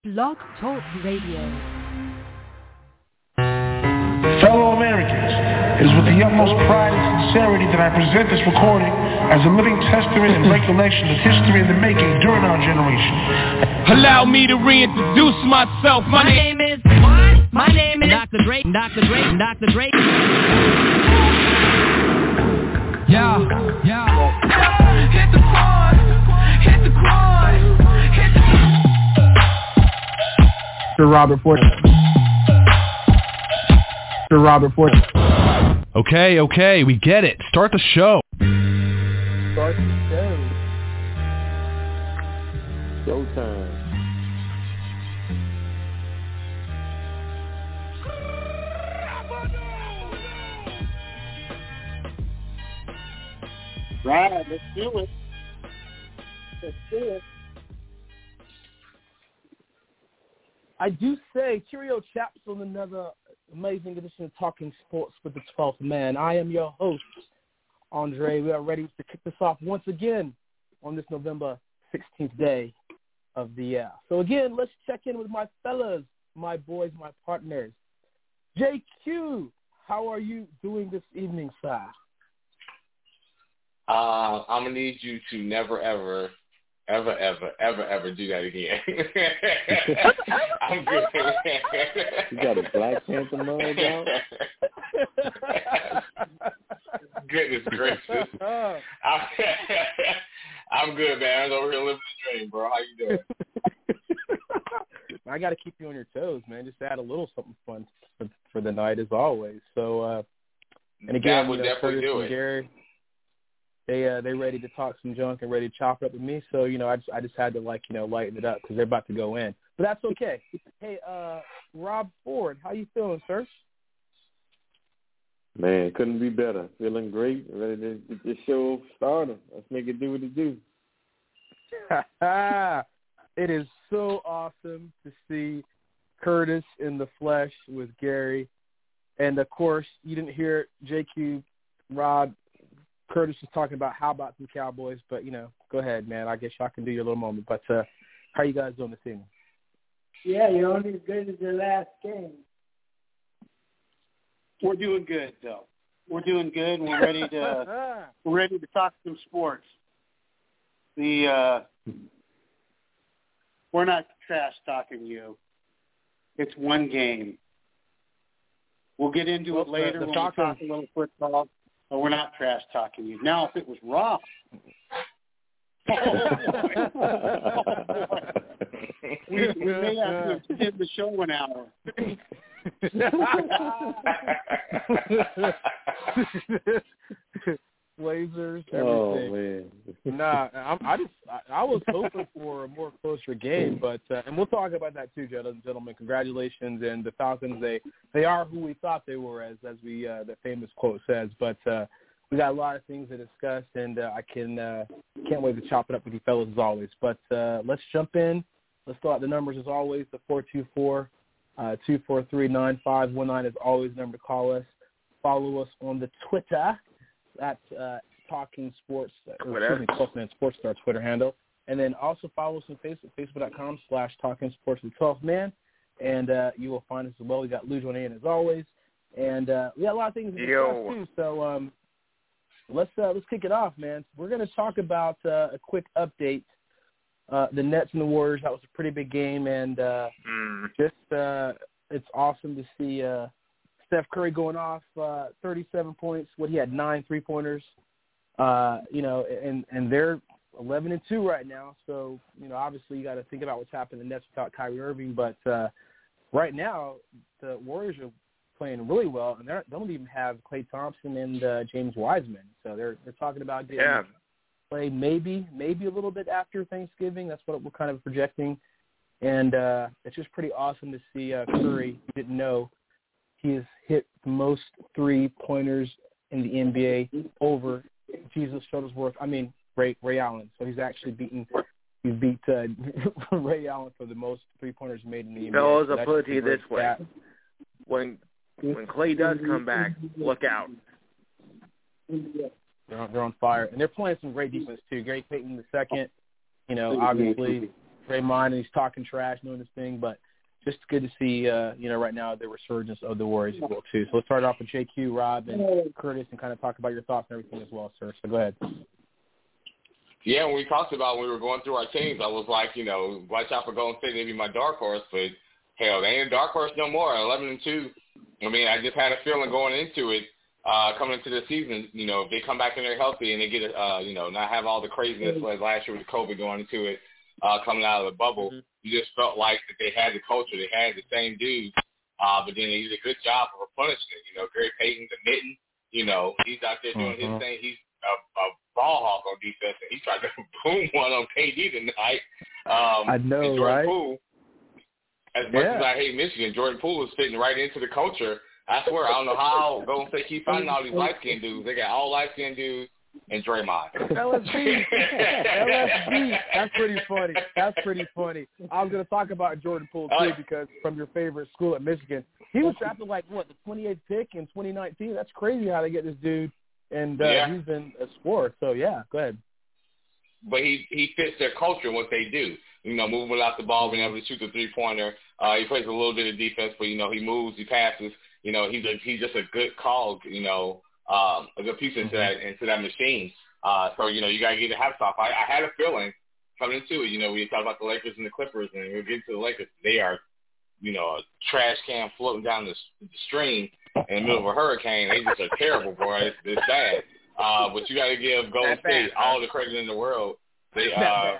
Blog Talk Radio. Fellow Americans, it is with the utmost pride and sincerity that I present this recording as a living testament and recollection of history in the making during our generation. Allow me to reintroduce myself. My name is Dr. Dre. Yeah. Hit the quad. Sir Robert Ford. Okay, we get it. Start the show. Showtime. Right, let's do it. I do say, cheerio chaps on another amazing edition of Talking Sports with the 12th Man. I am your host, Andre. We are ready to kick this off once again on this November 16th day of the year. So again, let's check in with my fellas, my boys, my partners. JQ, how are you doing this evening, sir? I'm going to need you to never, ever do that again. I'm good. You got a Black Panther mug out? Goodness gracious. I'm good, man. I'm over here living the dream, bro. How you doing? I got to keep you on your toes, man. Just add a little something fun for the night, as always. So, and again, that would definitely do it. Gary, they ready to talk some junk and ready to chop it up with me. So, I just had to lighten it up because they're about to go in. But that's okay. Hey, Rob Ford, how you feeling, sir? Man, couldn't be better. Feeling great. Ready to get this show started. Let's make it do what it do. It is so awesome to see Curtis in the flesh with Gary. And, of course, you didn't hear JQ, Rob. Curtis was talking about how about some Cowboys, but, go ahead, man. I guess y'all can do your little moment. But how are you guys doing this evening? Yeah, you're only as good as the last game. We're doing good, though. We're doing good. We're ready to talk some sports. We're not trash talking you. It's one game. We'll get into it later when we talk a little football. But we're not trash talking you. Now, if it was Rob, we may have to extend the show an hour. Lasers, everything. Oh man! Nah, I was hoping for a more closer game, but and we'll talk about that too, gentlemen. Congratulations, and the Falcons. They are who we thought they were, as we the famous quote says. But we got a lot of things to discuss, and I can't wait to chop it up with you fellas as always. But let's jump in. Let's throw out the numbers as always. The 424-243-9519 is always the number to call us. Follow us on the Twitter. That's Talking Sports, Sports, our Twitter handle. And then also follow us on Facebook, facebook.com/Talking Sports with 12th Man. And you will find us as well. We got Lou joining in as always. And we got a lot of things to discuss too. So let's kick it off, man. We're going to talk about a quick update. The Nets and the Warriors, that was a pretty big game. And it's awesome to see Steph Curry going off 37 points. He had 9 3-pointers, and they're 11-2 right now. So, obviously you got to think about what's happened in the Nets without Kyrie Irving. But right now the Warriors are playing really well, and they don't even have Klay Thompson and James Wiseman. So they're talking about getting play maybe a little bit after Thanksgiving. That's what we're kind of projecting. And it's just pretty awesome to see Curry. You didn't know. He has hit the most 3-pointers in the NBA over Jesus Shuttlesworth. Ray Allen. So he's actually beat Ray Allen for the most 3-pointers made in the NBA. Fellas, I'll put it to you this way. When Klay does come back, look out. They're on fire. And they're playing some great defense, too. Gary Payton II, obviously Draymond, and he's talking trash, doing his thing, but just good to see, right now the resurgence of the Warriors as well, too. So let's start off with JQ, Rob, and Curtis, and kind of talk about your thoughts and everything as well, sir. So go ahead. Yeah, when we talked about when we were going through our teams, I was like, watch out for Golden State. They'd be my dark horse, but hell, they ain't a dark horse no more. 11-2. I mean, I just had a feeling going into it, coming into the season. If they come back and they're healthy and they get, not have all the craziness like last year with COVID going into it, coming out of the bubble, you just felt like that they had the culture, they had the same dudes, but then they did a good job of replenishing it. Gary Payton, the mitten, he's out there doing his thing. He's a ball hawk on defense, and he tried to boom one on KD tonight. I know, and Jordan right? Poole, as much as I hate Michigan, Jordan Poole is fitting right into the culture. I swear, I don't know how Golden State keep finding all these light-skinned dudes. They got all light-skinned dudes and Draymond. LSD. That's pretty funny. I was going to talk about Jordan Poole, too, because from your favorite school at Michigan, he was drafted the 28th pick in 2019. That's crazy how they get this dude. And he's been a sport. So, yeah, go ahead. But he fits their culture and what they do. Moving without the ball, being able to shoot the three-pointer. He plays a little bit of defense, but, he moves, he passes. He's just a good cog, a good piece into that machine. So, you got to get the hats off. I had a feeling coming into it. We talked about the Lakers and the Clippers, and we'll get to the Lakers. They are, a trash can floating down the stream in the middle of a hurricane. They just are terrible, boy. It's bad. But you got to give Golden State all the credit in the world. They,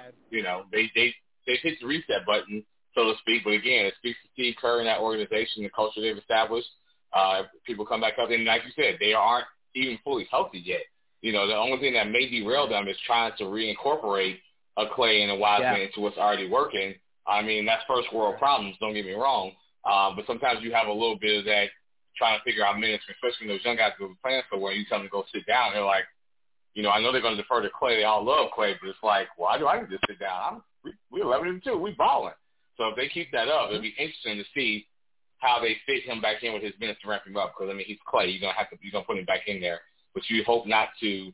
they hit the reset button, so to speak. But again, it speaks to Steve Kerr and that organization, the culture they've established. People come back up, and like you said, they aren't even fully healthy yet. The only thing that may derail them is trying to reincorporate a Clay and a Wiseman into what's already working. I mean, that's first world problems, don't get me wrong. But sometimes you have a little bit of that trying to figure out minutes, especially when those young guys go playing so well. You tell them to go sit down. They're like, I know they're going to defer to Clay. They all love Clay, but it's like, why do I just sit down? We're 11-2. We balling. So if they keep that up, it'll be interesting to see how they fit him back in with his minutes to ramp him up. Because, he's Clay. You're gonna put him back in there. But you hope not to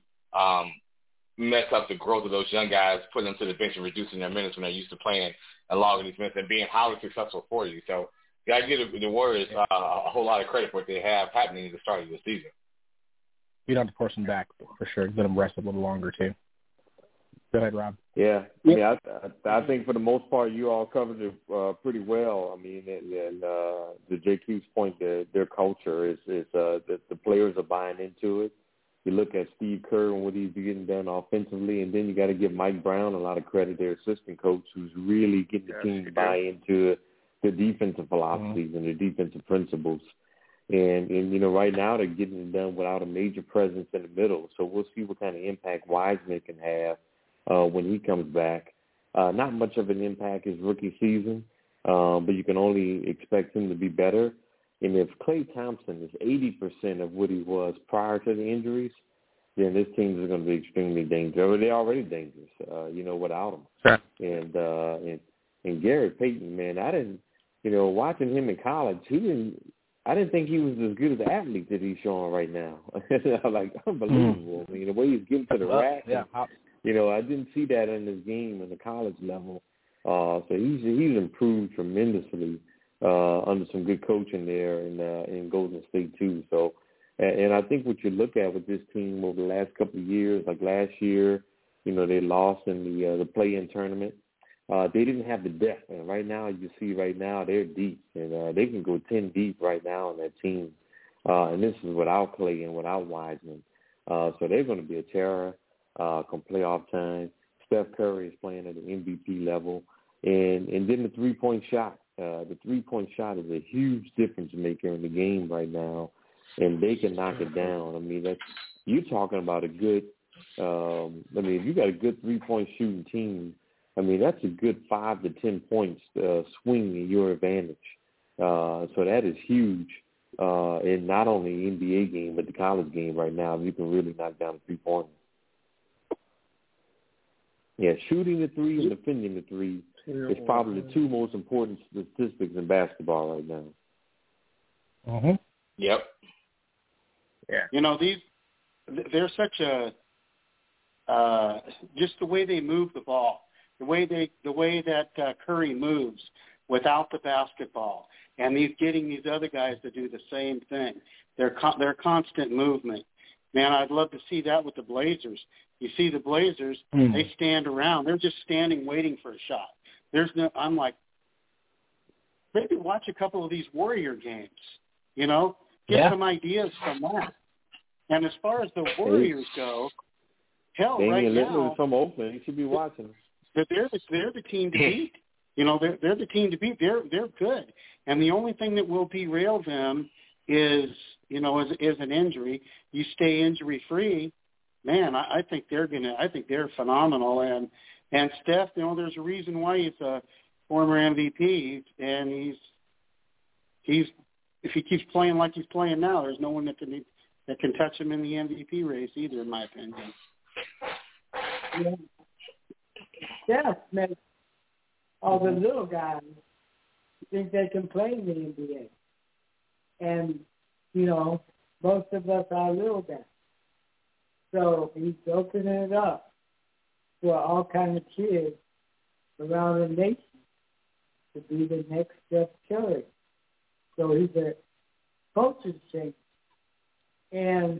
mess up the growth of those young guys, putting them to the bench and reducing their minutes when they're used to playing and logging these minutes and being highly successful for you. So I give the Warriors a whole lot of credit for what they have happening at the start of the season. You don't have to force them back, for sure. Let them rest a little longer, too. Go ahead, Rob. Yeah, I think for the most part you all covered it pretty well. I mean, and to JQ's point, their culture is the players are buying into it. You look at Steve Kerr and what he's getting done offensively, and then you got to give Mike Brown a lot of credit, their assistant coach, who's really getting the team to buy into the defensive philosophies and the defensive principles. And right now they're getting it done without a major presence in the middle. So we'll see what kind of impact Wiseman can have when he comes back. Not much of an impact his rookie season, but you can only expect him to be better. And if Klay Thompson is 80% of what he was prior to the injuries, then this team is going to be extremely dangerous. They're already dangerous, without him. Sure. And Gary Payton, man, I didn't, watching him in college, I didn't think he was as good as an athlete that he's showing right now. Like, unbelievable. I mean, the way he's getting to the rack. Yeah. I didn't see that in his game at the college level. So he's improved tremendously under some good coaching there in Golden State too. So, and I think what you look at with this team over the last couple of years, like last year, they lost in the play-in tournament. They didn't have the depth, and right now they're deep, and they can go 10 deep right now on that team. And this is without Clay and without Wiseman. So they're going to be a terror come playoff time. Steph Curry is playing at an MVP level. And then the three-point shot. The three-point shot is a huge difference maker in the game right now, and they can knock it down. I mean, you're talking about a good if you got a good three-point shooting team, I mean, that's a good 5 to 10 points swing in your advantage. So that is huge in not only the NBA game but the college game right now. You can really knock down a three-pointer. Yeah, shooting the three and defending the three is probably the two most important statistics in basketball right now. Mm-hmm. Yep. Yeah. They're such a just the way they move the ball. the way that Curry moves without the basketball, and he's getting these other guys to do the same thing. Their constant movement. Man, I'd love to see that with the Blazers. You see the Blazers, they stand around. They're just standing waiting for a shot. I'm like, maybe watch a couple of these Warrior games, get some ideas from that. And as far as the Warriors go, hell, right now, from Oakland, you should be watching. They're the team to beat. They're the team to beat. They're good. And the only thing that will derail them is an injury. You stay injury free, man. I think they're phenomenal. And Steph, there's a reason why he's a former MVP, and he's if he keeps playing like he's playing now, there's no one that can touch him in the MVP race either, in my opinion. Steph makes all the little guys think they can play in the NBA. And, most of us are little guys. So he's opening it up for all kinds of kids around the nation to be the next Steph Curry. So he's a culture change. And,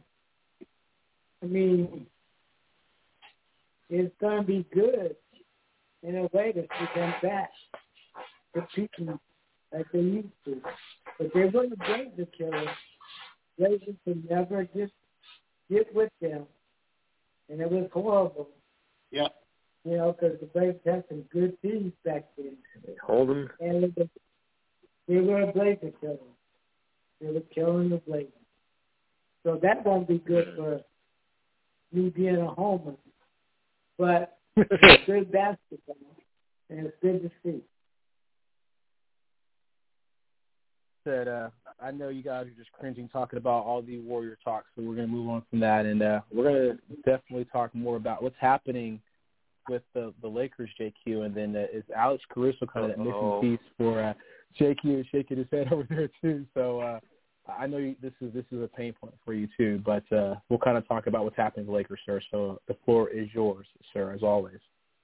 it's going to be good in a way to see them back to people like they used to. But they're going to break the killer. Blazers can never just get with them. And it was horrible. Yeah. Because the Blazers had some good teams back then. Hold them. And they were a Blazer killer. They were killing the Blazers. So that won't be good for me being a homer. But it's good basketball, and it's good to see. I know you guys are just cringing talking about all the Warrior talk, so we're going to move on from that, and we're going to definitely talk more about what's happening with the Lakers, JQ, and then is Alex Caruso kind of that missing piece for JQ shaking his head over there too. So I know this is a pain point for you too, but we'll kind of talk about what's happening with the Lakers, sir. So the floor is yours, sir, as always.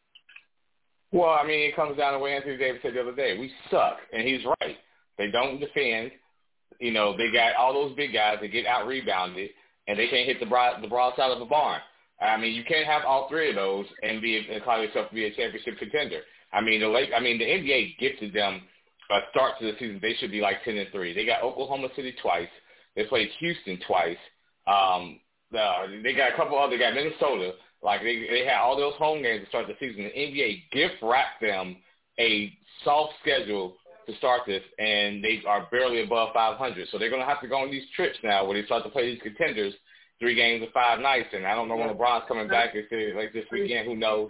Well, it comes down to what Anthony Davis said the other day. We suck, and he's right. They don't defend. They got all those big guys that get out-rebounded, and they can't hit the broad side of the barn. You can't have all three of those and call yourself to be a championship contender. The NBA gifted them a start to the season. They should be like 10-3. They got Oklahoma City twice. They played Houston twice. They got a couple other. They got Minnesota. Like they had all those home games to start the season. The NBA gift wrapped them a soft schedule to start this, and they are barely above 500. So they're going to have to go on these trips now where they start to play these contenders 3 games in 5 nights. And I don't know when LeBron's coming back. They say like this weekend. Who knows?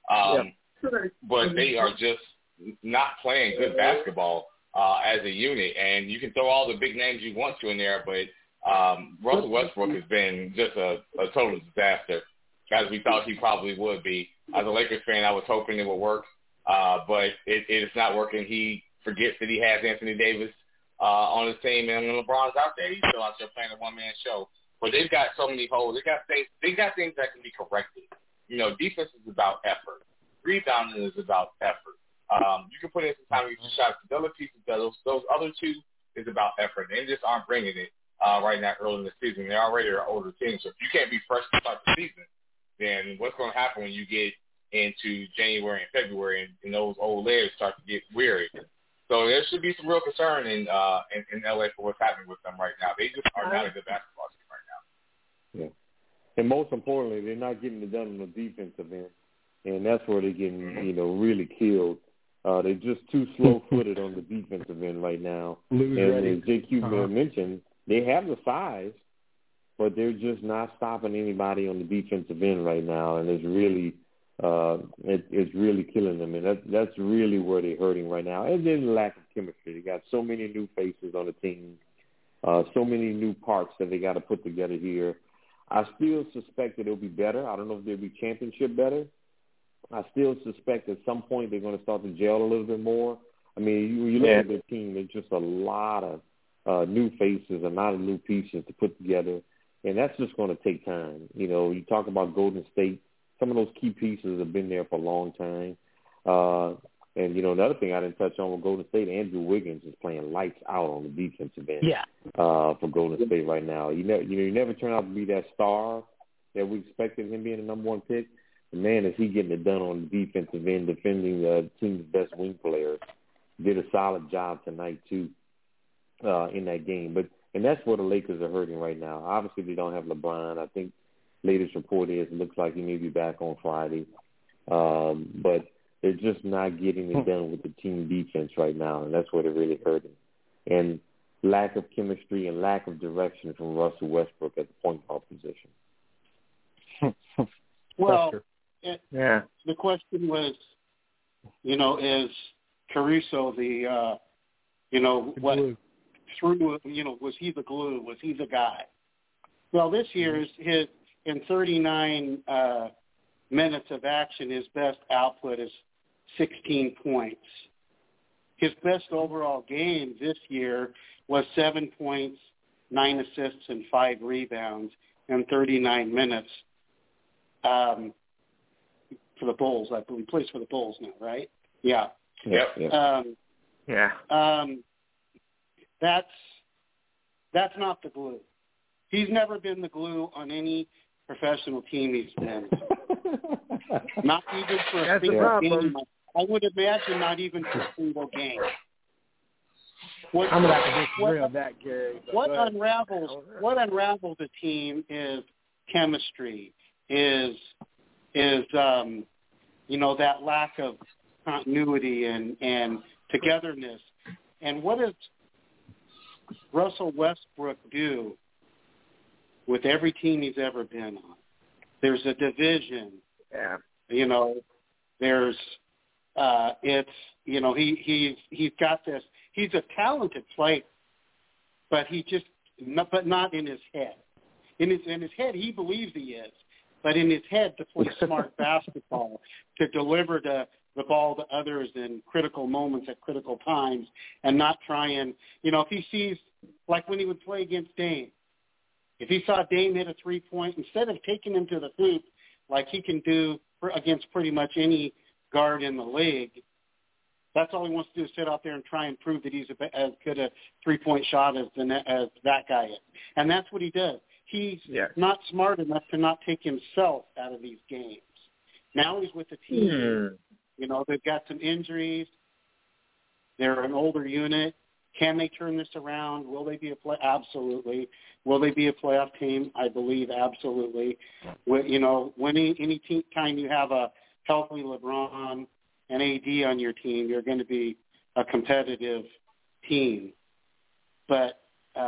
But they are just not playing good basketball as a unit. And you can throw all the big names you want to in there, but Russell Westbrook has been just a total disaster, as we thought he probably would be. As a Lakers fan, I was hoping it would work, but it's not working. He forgets that he has Anthony Davis on his team, and when LeBron's out there, he's still out there playing a one-man show. But they've got so many holes. They got things that can be corrected. Defense is about effort. Rebounding is about effort. You can put in some time to get your shots. The other pieces, those other two, is about effort. They just aren't bringing it right now early in the season. They're already an older team. So if you can't be fresh to start the season, then what's going to happen when you get into January and February and those old legs start to get weary? So there should be some real concern in LA for what's happening with them right now. They just are not a good basketball team right now. Yeah. And most importantly, they're not getting it done on the defensive end. And that's where they're getting, really killed. They're just too slow-footed on the defensive end right now. And as JQ mentioned, they have the size, but they're just not stopping anybody on the defensive end right now. And it's really it's really killing them. And that's really where they're hurting right now. And then the lack of chemistry. They got so many new faces on the team, so many new parts that they got to put together here. I still suspect that it'll be better. I don't know if they'll be championship better. I still suspect at some point they're going to start to gel a little bit more. You look at their team, there's just a lot of new faces, a lot of new pieces to put together, and that's just going to take time. You talk about Golden State. Some of those key pieces have been there for a long time. And, another thing I didn't touch on with Golden State, Andrew Wiggins is playing lights out on the defensive end for Golden State right now. You never turn out to be that star that we expected him being the number one pick. But, man, is he getting it done on the defensive end, defending the team's best wing players. Did a solid job tonight, too, in that game. And that's where the Lakers are hurting right now. Obviously, they don't have LeBron. I think latest report is it looks like he may be back on Friday. But they're just not getting it done with the team defense right now, and that's where they're really hurting. And lack of chemistry and lack of direction from Russell Westbrook at the point guard position. Well, the question was, is Caruso was he the glue? Was he the guy? Well, this year in 39 minutes of action, his best output is 16 points. His best overall game this year was 7 points, 9 assists, and 5 rebounds in 39 minutes for the Bulls. I believe he plays for the Bulls now, right? Yeah. Yep. That's not the glue. He's never been the glue on any professional team he's been. Not even for a single game. I would imagine not even for a single game. I'm going to have to disagree on that, Gary. What unravels a team is chemistry, is that lack of continuity and togetherness. And what does Russell Westbrook do with every team he's ever been on? There's a division. Yeah. There's he's got this. He's a talented player, but not in his head. In his head, he believes he is, but in his head, to play smart basketball, to deliver the ball to others in critical moments at critical times, and not try and if he sees, like when he would play against Dame, if he saw Dame hit a 3-point, instead of taking him to the hoop like he can do against pretty much any guard in the league, that's all he wants to do is sit out there and try and prove that he's as good a 3-point shot as that guy is. And that's what he does. He's not smart enough to not take himself out of these games. Now he's with the team. They've got some injuries. They're an older unit. Can they turn this around? Will they be Absolutely. Will they be a playoff team? I believe absolutely. Any time you have a healthy LeBron and AD on your team, you're going to be a competitive team. But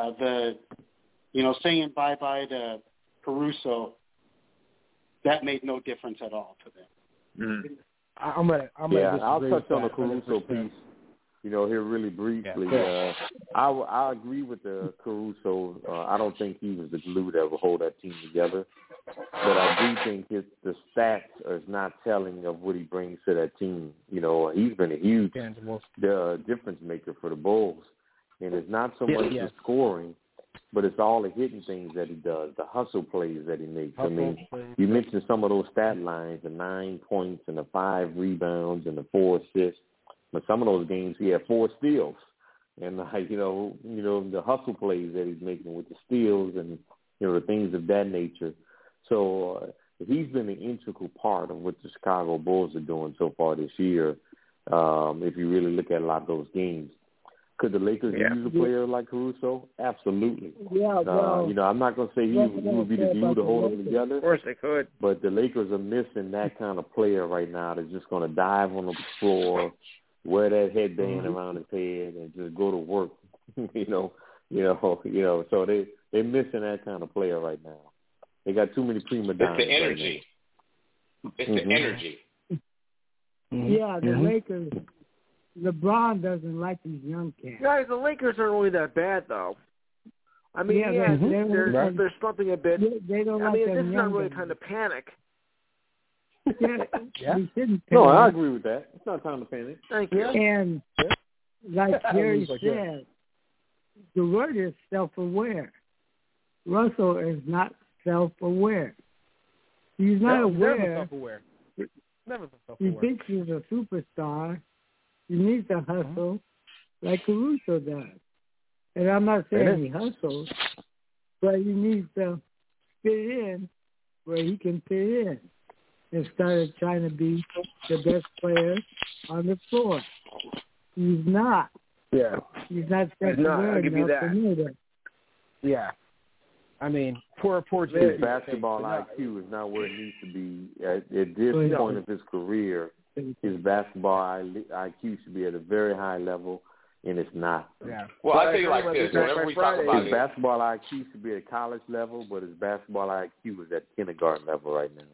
saying bye-bye to Caruso, that made no difference at all to them. I'm gonna I'll touch on the Caruso piece. Here really briefly. I agree with the Caruso. I don't think he was the glue that would hold that team together. But I do think the stats is not telling of what he brings to that team. He's been a huge difference maker for the Bulls. And it's not so much the scoring, but it's all the hitting things that he does, the hustle plays that he makes. You mentioned some of those stat lines, the 9 points and the 5 rebounds and the 4 assists. But some of those games he had 4 steals. And, the hustle plays that he's making with the steals and, the things of that nature. So he's been an integral part of what the Chicago Bulls are doing so far this year, if you really look at a lot of those games. Could the Lakers use a player like Caruso? Absolutely. I'm not going to say he would be the glue to hold them together. Of course they could. But the Lakers are missing that kind of player right now that's just going to dive on the floor, wear that headband around his head, and just go to work. So they're missing that kind of player right now. They got too many prima donnas. It's the energy. It's the energy. Yeah, the Lakers. LeBron doesn't like these young cats. Guys, the Lakers aren't really that bad, though. I mean, there's something a bit. They don't I like mean, this is not young really guys. time to panic. We shouldn't No, panic. I agree with that. It's not time to panic. Thank you. And like Gary said, the word is self-aware. Russell is not self-aware. He's not aware. Self-aware. Never the self-aware. He thinks he's a superstar. He needs to hustle like Caruso does. And I'm not saying he hustles, but he needs to fit in where he can fit in instead of trying to be the best player on the floor. He's not. Yeah. He's not I'll give you that. to know that. Yeah. I mean, poor his basketball IQ is not where it needs to be at this point of his career. His basketball IQ should be at a very high level, and it's not. Yeah. Well, I tell you like this. Whenever we talk about his basketball IQ should be at college level, but his basketball IQ is at kindergarten level right now.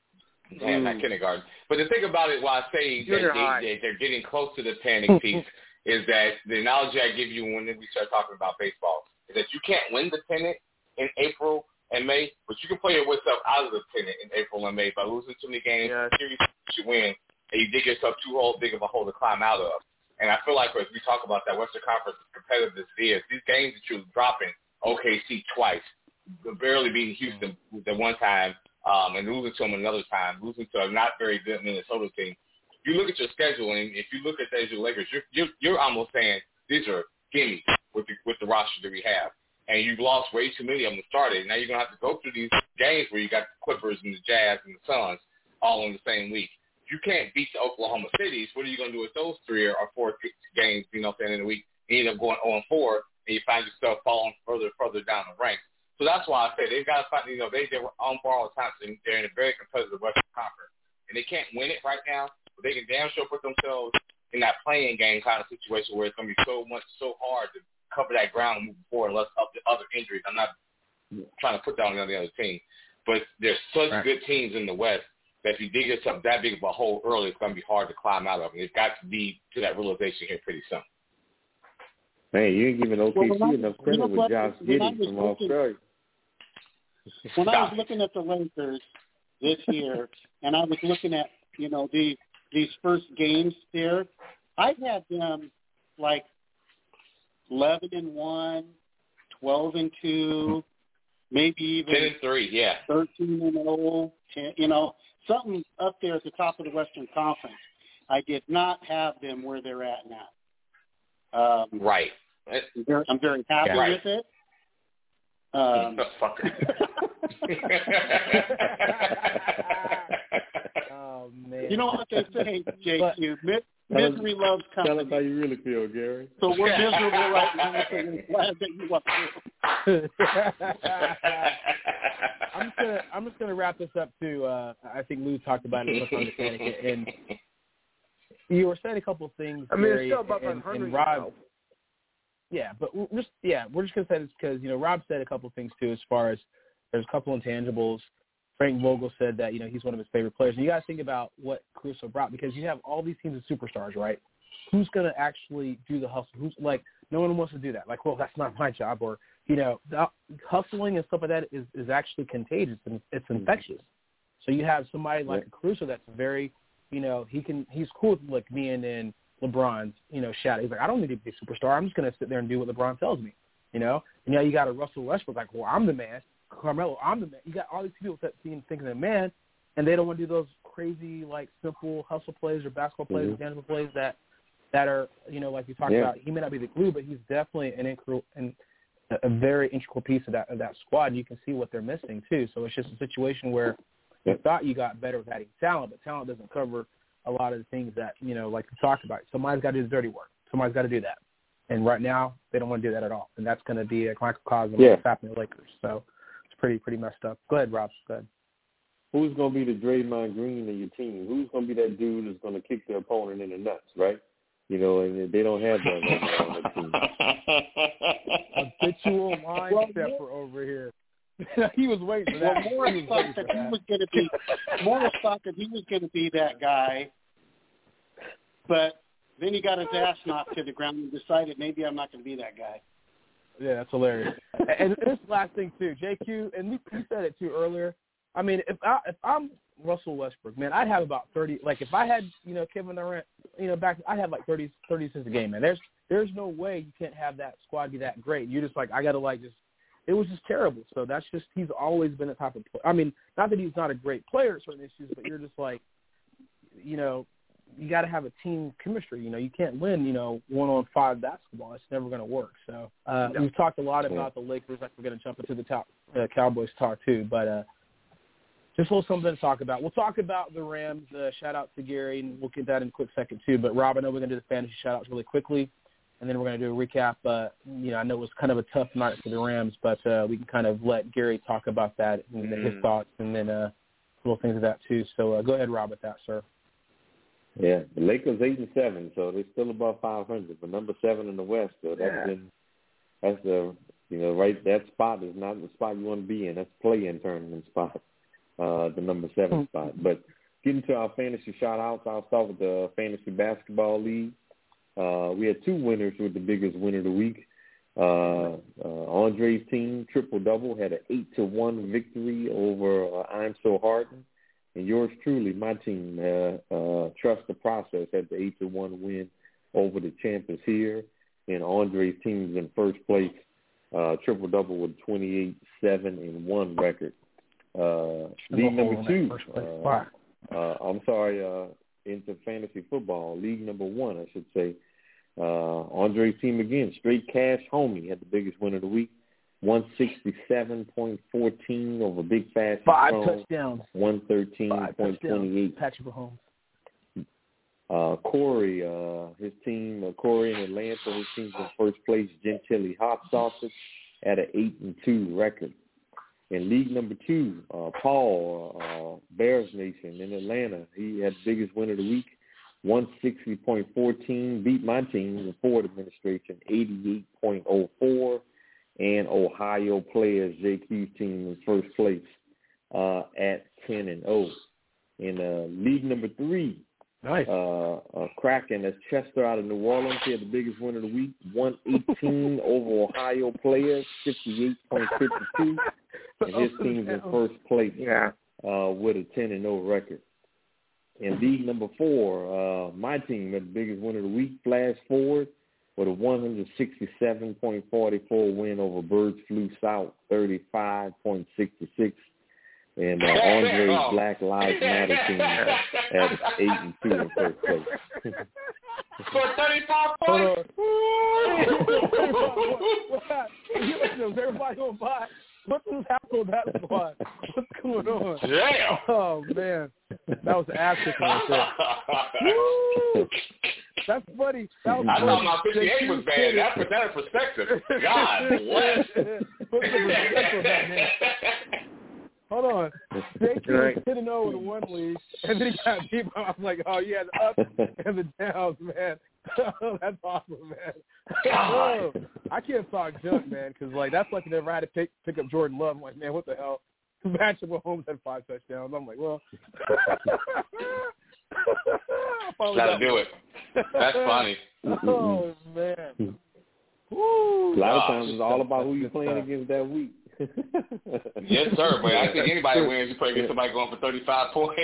Yeah, not kindergarten. But the thing about it, why I say that they're getting close to the panic piece, is that the analogy I give you when we start talking about baseball is that you can't win the pennant in April and May, but you can play yourself out of the pennant in April and May by losing too many games. Series you win, and you dig yourself too big of a hole to climb out of. And I feel like as we talk about that Western Conference competitive this is, these games that you're dropping OKC twice, barely beating Houston the one time, and losing to them another time, losing to a not very good Minnesota team. You look at your schedule, and if you look at the Lakers, you're almost saying these are gimmies with the roster that we have. And you've lost way too many of them to start it. Now you're going to have to go through these games where you got the Clippers and the Jazz and the Suns all in the same week. You can't beat the Oklahoma Cities. What are you going to do with those 3 or 4 games, in a week? You end up going 0-4, and you find yourself falling further down the ranks. So that's why I say they've got to find, they were on borrowed time, so they're in a very competitive Western Conference. And they can't win it right now, but they can damn sure put themselves in that playing game kind of situation where it's going to be so hard to cover that ground and move forward unless of the other injuries. I'm not trying to put that on the other team. But there's such good teams in the West that if you dig yourself that big of a hole early, it's going to be hard to climb out of. And it's got to be to that realization here pretty soon. Man, you ain't giving OKC enough credit with Josh Giddey from Australia. When I was looking at the Lakers this year, and I was looking at, these first games there, I had them like 11-1, 12-2, maybe even 10-3, yeah, 13-0, 10, something up there at the top of the Western Conference. I did not have them where they're at now. Right. I'm very happy with it. Oh man! You know what they say, JQ? Misery loves company. Tell us how you really feel, Gary. So we're miserable right now, so we're glad that you are. I'm just gonna wrap this up too. I think Lou talked about it on the panic, and you were saying a couple of things. I mean, Gary, it's still about 500. and Rob. Yeah, but we're just going to say this because Rob said a couple of things too. As far as there's a couple intangibles. Frank Vogel said that he's one of his favorite players. And you got to think about what Caruso brought because you have all these teams of superstars, right? Who's going to actually do the hustle? Who's like no one wants to do that. Like, well, that's not my job, or the hustling and stuff like that is actually contagious and it's infectious. So you have somebody like Caruso that's very, he's cool with like me and LeBron's, shadow. He's like, I don't need to be a superstar. I'm just going to sit there and do what LeBron tells me, And now you got a Russell Westbrook like, well, I'm the man. Carmelo, I'm the man. You got all these people that thinking they're man, and they don't want to do those crazy, like, simple hustle plays or basketball plays, tangible plays that are, like you talked about. He may not be the glue, but he's definitely a very integral piece of that squad. And you can see what they're missing too. So it's just a situation where you thought you got better with adding talent, but talent doesn't cover a lot of the things that like you talked about. Somebody's got to do the dirty work. Somebody's got to do that. And right now, they don't want to do that at all. And that's going to be a microcosm of what's happening to the Lakers. So it's pretty messed up. Go ahead, Rob. Go ahead. Who's going to be the Draymond Green of your team? Who's going to be that dude that's going to kick their opponent in the nuts, right? And they don't have that right now on the team. Habitual line stepper over here. He was waiting for that. Morris thought that he was going to be that guy, but then he got his ass knocked to the ground and decided maybe I'm not going to be that guy. Yeah, that's hilarious. And this last thing too, JQ, and you said it too earlier. I mean, if I'm Russell Westbrook, man, I'd have about 30. Like if I had Kevin Durant, back, I'd have like 30 assists a game, man. There's no way you can't have that squad be that great. You're just like, I got to it was just terrible. So that's just, he's always been the type of player. I mean, not that he's not a great player at certain issues, but you're just like, you know, you got to have a team chemistry. You know, you can't win, you know, 1-on-5 basketball. It's never going to work. So we've talked a lot about the Lakers. Like, we're going to jump into the top Cowboys talk too, but just a little something to talk about. We'll talk about the Rams. Shout out to Gary, and we'll get that in a quick second too. But Rob, I know we're going to do the fantasy shout outs really quickly, and then we're going to do a recap. You know, I know it was kind of a tough night for the Rams, but we can kind of let Gary talk about that and his thoughts, and then little things of that too. So go ahead, Rob, with that, sir. Yeah, the Lakers 8-7, so they're still above 500, but number 7 in the West. So that's the you know, right, that spot is not the spot you want to be in. That's play-in tournament spot, the number 7 spot. But getting to our fantasy shout-outs, I'll start with the Fantasy Basketball League. We had 2 winners with the biggest winner of the week. Andre's team, triple-double, had an 8-1 victory over I'm So Harden. And yours truly, my team, Trust the Process, had the 8-1 win over the champions here. And Andre's team is in first place, triple-double with 28-7-1 record. League number 2, into fantasy football, league number 1, I should say. Andre's team again, Straight Cash Homie, had the biggest win of the week. 167.14 over Big Fast. 5 touchdowns. 113.28. Patrick Mahomes. Corey, his team, Corey in Atlanta, his team's in first place. Gentilly Hot Sausage at an 8-2 record. In league number 2, Paul, Bears Nation in Atlanta, he had the biggest win of the week. 160.14, beat my team, the Ford administration, 88.04. And Ohio Players, JQ's team, in first place at 10-0. In league number 3, nice. Kraken, that's Chester out of New Orleans. He had the biggest win of the week, 118 over Ohio Players, 58.52. And his team's in first place with a 10-0 record. In league number 4, my team had the biggest win of the week, Flash Forward, with a 167.44 win over Birds Flew South, 35.66. And Andre's Black Lives Matter team at 8-2 in first place. For 35 points? Is everybody going to buy? What's happening with that squad? What's going on? Damn. Oh, man. That was ass kicking right there. Woo! That's funny. That was I thought my 58 was bad. That put that in perspective. God, what? Put the perspective on that, man. Hold on. JQ was 10-0 in one league, and then he got deep. I was like, oh, you had the ups and the downs, man. That's awesome, man. Oh, I can't talk junk, man, because, like, that's like I never had to pick up Jordan Love. I'm like, man, what the hell? Patrick Mahomes had 5 touchdowns. I'm like, well. Gotta do it. That's funny. Oh, man. Woo. A lot of times it's all about who you're playing against that week. Yes, sir. But I think anybody wins, you play against somebody going for 35 points.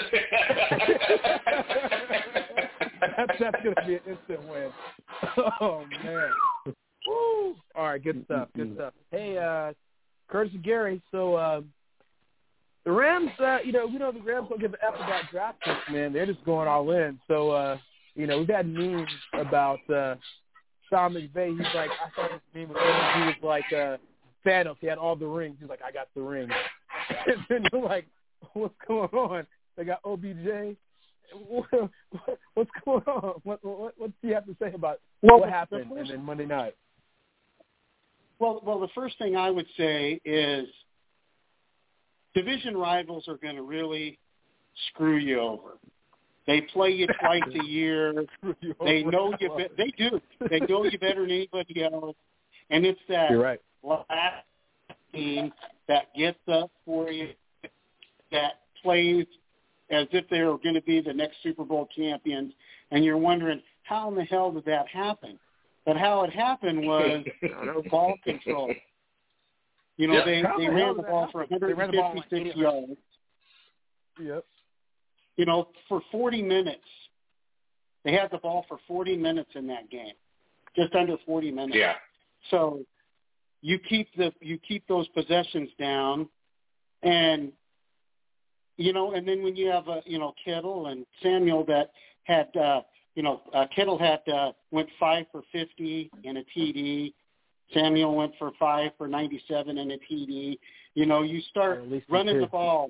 That's going to be an instant win. Oh, man. Woo. All right, good stuff. Good stuff. Hey, Curtis and Gary, so the Rams, we know the Rams don't give an F about draft picks, man. They're just going all in. So, we've had memes about Sean McVay. He's like, I thought his meme was he was like Thanos. He had all the rings. He's like, I got the ring. And then you're like, what's going on? They got OBJ. What's going on? What do you have to say about what happened and then Monday night? Well, the first thing I would say is division rivals are going to really screw you over. They play you twice a year. They know you. They do. They know you better than anybody else. And it's that last team that gets up for you, that plays as if they were going to be the next Super Bowl champions, and you're wondering, how in the hell did that happen? But how it happened was ball control. You know, they ran the ball for 156 yards. Yep. You know, for 40 minutes. They had the ball for 40 minutes in that game, just under 40 minutes. Yeah. So you keep those possessions down, and and then when you have, Kittle and Samuel that had, Kittle had went 5 for 50 in a TD. Samuel went for 5 for 97 in a TD. You start running the ball,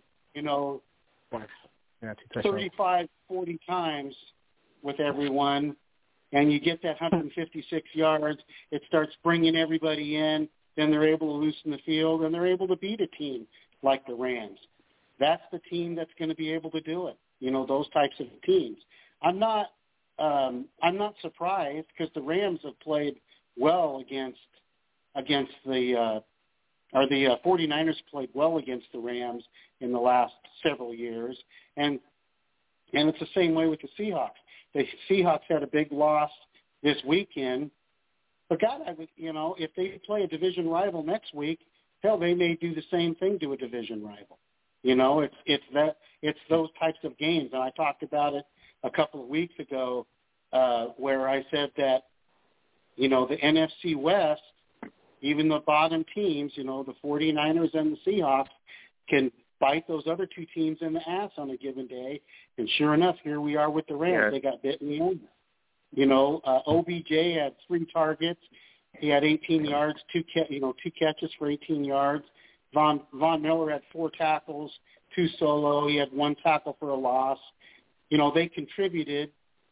35, 40 times with everyone, and you get that 156 yards. It starts bringing everybody in. Then they're able to loosen the field, and they're able to beat a team like the Rams. That's the team that's going to be able to do it. Those types of teams. I'm not surprised because the Rams have played well against the 49ers played well against the Rams in the last several years, and it's the same way with the Seahawks. The Seahawks had a big loss this weekend, but God, if they play a division rival next week, hell, they may do the same thing to a division rival. It's those types of games, and I talked about it a couple of weeks ago, where I said that the NFC West, even the bottom teams, the 49ers and the Seahawks, can bite those other two teams in the ass on a given day. And sure enough, here we are with the Rams. Yeah. They got bit in the end. OBJ had 3 targets. He had 18 yards, two catches for 18 yards. Von Miller had 4 tackles, 2 solo. He had 1 tackle for a loss. They contributed.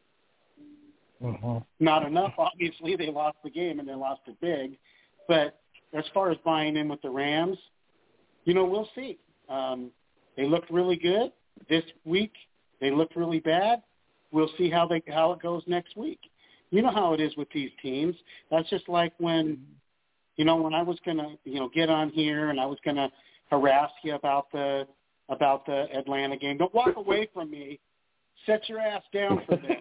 Not enough, obviously. They lost the game, and they lost it big. But as far as buying in with the Rams, we'll see. They looked really good this week. They looked really bad. We'll see how it goes next week. You know how it is with these teams. That's just like when I was going to, get on here and I was going to harass you about the Atlanta game. Don't walk away from me. Set your ass down for this.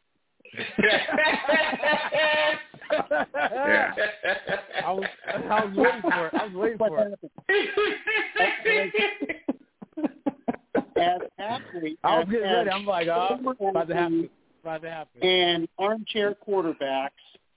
Yeah. I was waiting for it. As athletes, I was getting ready. I'm like, about to happen. And armchair quarterbacks,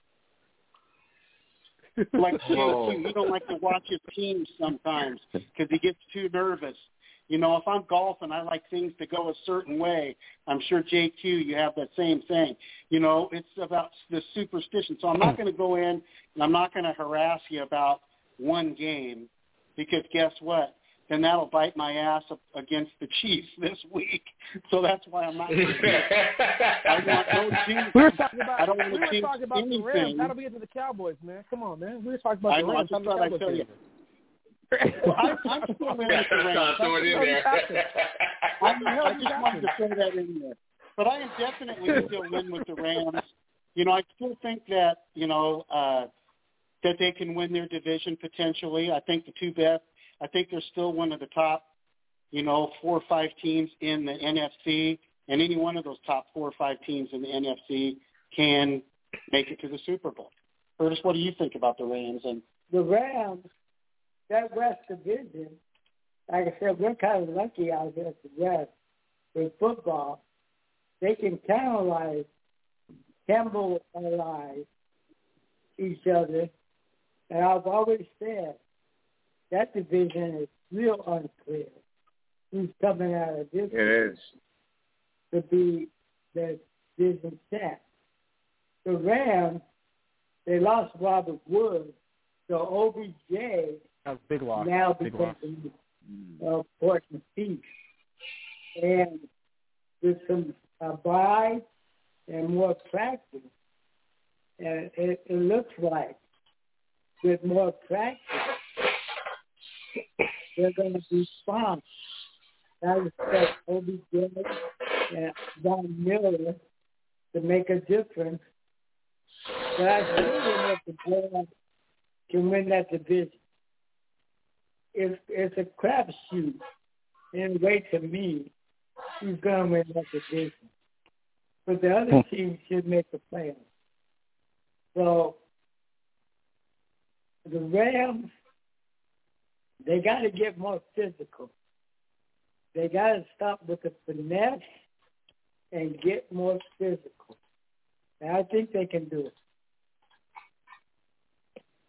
like you don't like to watch his team sometimes because he gets too nervous. If I'm golfing, I like things to go a certain way. I'm sure, JQ, you have that same thing. It's about the superstition. So I'm not going to go in and I'm not going to harass you about one game because guess what? Then that'll bite my ass up against the Chiefs this week. So that's why I'm not going to do it. I want no jinx. I don't want to jinx anything. The Rams. How do we get to the Cowboys, man? Come on, man. We were talking about the Rams. I thought I'd tell you. Well, I'm still in with the Rams. I just wanted to throw that in there. But I am definitely still in with the Rams. I still think that, that they can win their division potentially. I think the two best. I think they're still one of the top, 4 or 5 teams in the NFC, and any one of those top 4 or 5 teams in the NFC can make it to the Super Bowl. Curtis, what do you think about the Rams? And the Rams, that West division, like I said, we're kind of lucky out here at the West with football. They can cannibalize each other, and I've always said that division is real unclear. Who's coming out of this? It is. To be the division champ. The Rams, they lost Robert Woods, so OBJ big loss. Now becomes an important piece. And with some buy and more practice, and it looks like with more practice, they're going to be fine. I expect OBJ and Von Miller to make a difference. But I still don't know if the Rams can win that division. It's a crapshoot in a way to me who's going to win that division. But the other team should make the playoffs. So the Rams, they got to get more physical. They got to stop with the finesse and get more physical. And I think they can do it.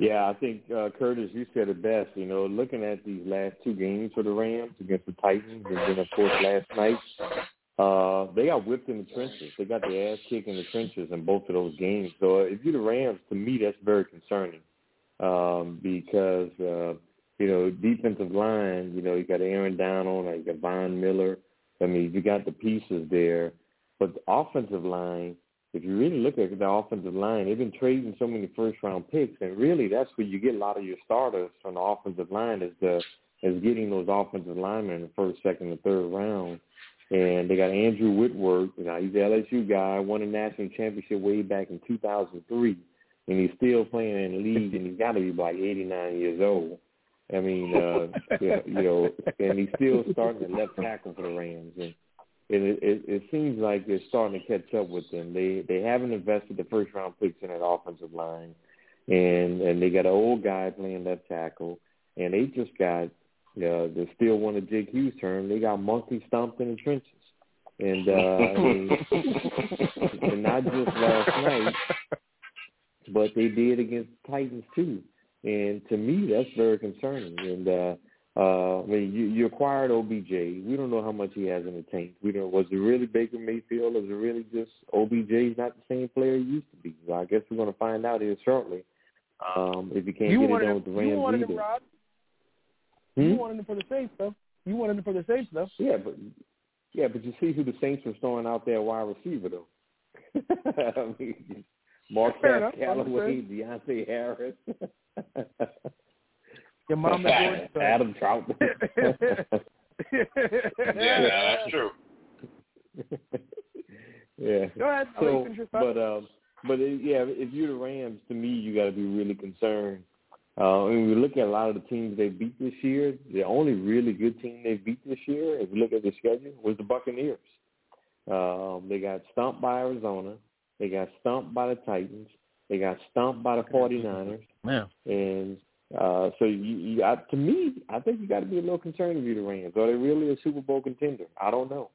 Yeah, I think, Curtis, you said it best. You know, looking at these last two games for the Rams against the Titans and then, of course, last night, they got whipped in the trenches. They got their ass kicked in the trenches in both of those games. So if you're the Rams, to me, that's very concerning because, you know, defensive line, you know, you got Aaron Donald, you got Von Miller. I mean, you got the pieces there. But the offensive line, if you really look at the offensive line, they've been trading so many first-round picks, and really that's where you get a lot of your starters from the offensive line is getting those offensive linemen in the first, second, and third round. And they got Andrew Whitworth. You know, he's the LSU guy, won a national championship way back in 2003, and he's still playing in the league, and he's got to be like 89 years old. I mean, you know, and he's still starting at left tackle for the Rams. And it seems like they're starting to catch up with them. They haven't invested the first-round picks in that offensive line, and they got an old guy playing left tackle, and they just got they're still one of Jake Hughes' term. They got monkey stomped in the trenches, and I mean, and not just last night, but they did against the Titans too. And to me, that's very concerning. And I mean, you acquired OBJ. We don't know how much he has in the tank. We don't. Was it really Baker Mayfield? Or was it really just OBJ's not the same player he used to be? So I guess we're going to find out here shortly if he can't get it done with the Rams. You wanted him, Rob. You wanted him for the Saints, though. Yeah, but you see who the Saints were throwing out there wide receiver, though. I mean, Marquez Callaway, Deontay Harris. Your mama George, Adam Troutman. Yeah, that's true. Yeah. Go ahead. So, if you're the Rams, to me, you got to be really concerned. When we look at a lot of the teams they beat this year, the only really good team they beat this year, if you look at the schedule, was the Buccaneers. They got stomped by Arizona. They got stomped by the Titans. They got stomped by the 49ers. Yeah. And so, to me, I think you got to be a little concerned if you're the Rams. Are they really a Super Bowl contender? I don't know.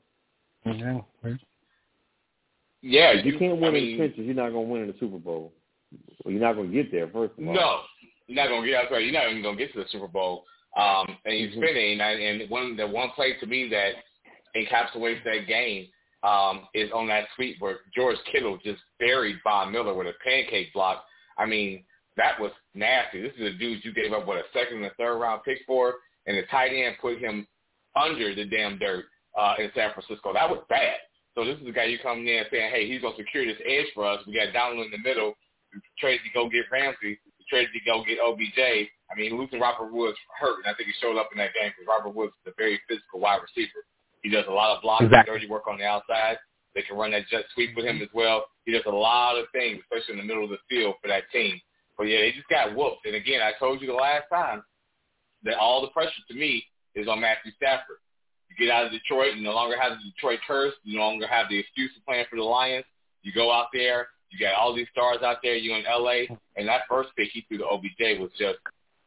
Yeah, if you can't win in the trenches, you're not going to win in the Super Bowl. Well, you're not going to get there, first of all. No, you're not going to get. You're not even going to get to the Super Bowl. And you're spinning, and one play to me that encapsulates that game is on that sweep where George Kittle just buried Von Miller with a pancake block. I mean, that was nasty. This is a dude you gave up, a second and third round pick for, and the tight end put him under the damn dirt in San Francisco. That was bad. So this is the guy you coming in saying, hey, he's going to secure this edge for us. We got Donald in the middle. We traded to go get Ramsey. We traded to go get OBJ. I mean, losing Robert Woods hurt, and I think he showed up in that game because Robert Woods is a very physical wide receiver. He does a lot of blocking, dirty work on the outside. They can run that jet sweep with him as well. He does a lot of things, especially in the middle of the field for that team. But, yeah, they just got whooped. And, again, I told you the last time that all the pressure to me is on Matthew Stafford. You get out of Detroit, you no longer have the Detroit curse. You no longer have the excuse of playing for the Lions. You go out there. You got all these stars out there. You're in L.A. And that first pick he threw to OBJ was just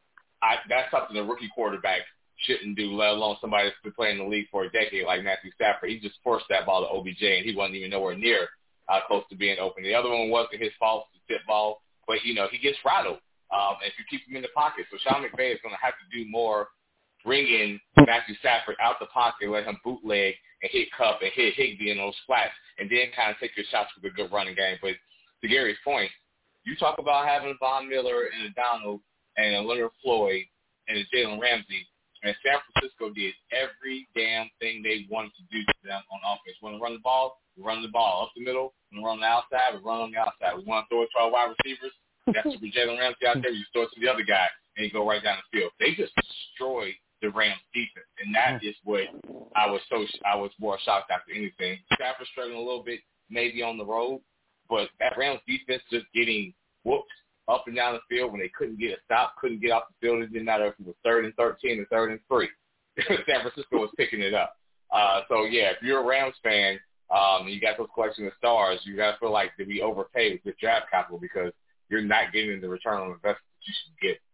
that's something a rookie quarterback shouldn't do, let alone somebody that's been playing in the league for a decade like Matthew Stafford. He just forced that ball to OBJ, and he wasn't even nowhere near close to being open. The other one wasn't his fault, the tip ball. But, he gets rattled if you keep him in the pocket. So Sean McVay is going to have to do more bringing Matthew Stafford out the pocket, let him bootleg and hit Kupp and hit Higbee in those flats, and then kind of take your shots with a good running game. But to Gary's point, you talk about having Von Miller and a Donald and a Leonard Floyd and a Jalen Ramsey, and San Francisco did every damn thing they wanted to do to them on offense. Want to run the ball? We run the ball up the middle. We run on the outside. We run on the outside. We want to throw it to our wide receivers. That's for Jalen Ramsey out there. You throw it to the other guy, and you go right down the field. They just destroyed the Rams defense, and that is what I was more shocked after anything. Stafford struggling a little bit, maybe on the road, but that Rams defense just getting whooped up and down the field when they couldn't get a stop, couldn't get off the field. It didn't matter if it was 3rd and 13 or 3rd and 3. San Francisco was picking it up. So, yeah, if you're a Rams fan and you got those collection of stars, you got to feel like to be overpaid with your draft capital because you're not getting the return on investment that you should get.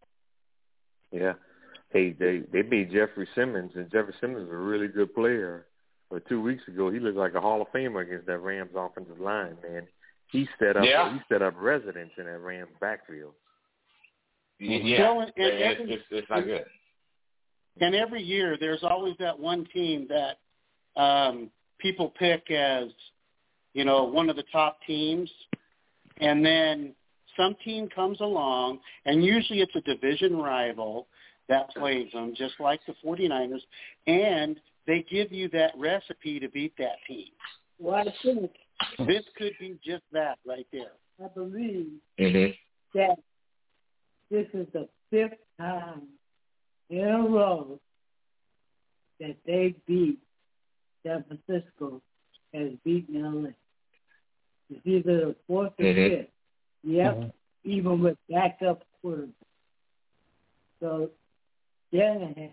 Yeah. Hey, they made Jeffrey Simmons, and Jeffrey Simmons is a really good player. But 2 weeks ago, he looked like a Hall of Famer against that Rams offensive line, man. He set up residence in that Rams backfield. Yeah, it's not good. And every year, there's always that one team that people pick as, one of the top teams, and then some team comes along, and usually it's a division rival that plays them, just like the 49ers, and they give you that recipe to beat that team. Well, I think this could be just that right there. I believe that this is the 5th time in a row that they beat San Francisco has beaten LA. It's either the 4th or 5th. Yep, even with backup quarterback. So Shanahan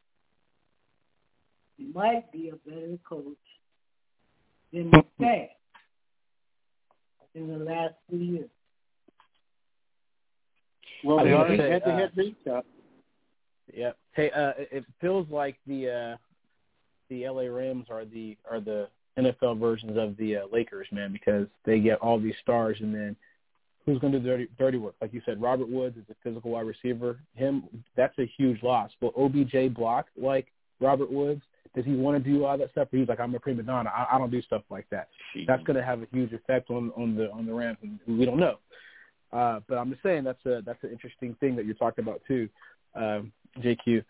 might be a better coach than McVay in the last 2 years. Well, they already head-to-head matchup. Yeah. Hey, it feels like the LA Rams are the NFL versions of the Lakers, man, because they get all these stars, and then who's going to do dirty work? Like you said, Robert Woods is a physical wide receiver. That's a huge loss. Will OBJ block like Robert Woods? Does he want to do all that stuff? Or he's like, I'm a prima donna. I don't do stuff like that. That's going to have a huge effect on the Rams, and we don't know. But I'm just saying that's an interesting thing that you're talking about too, JQ.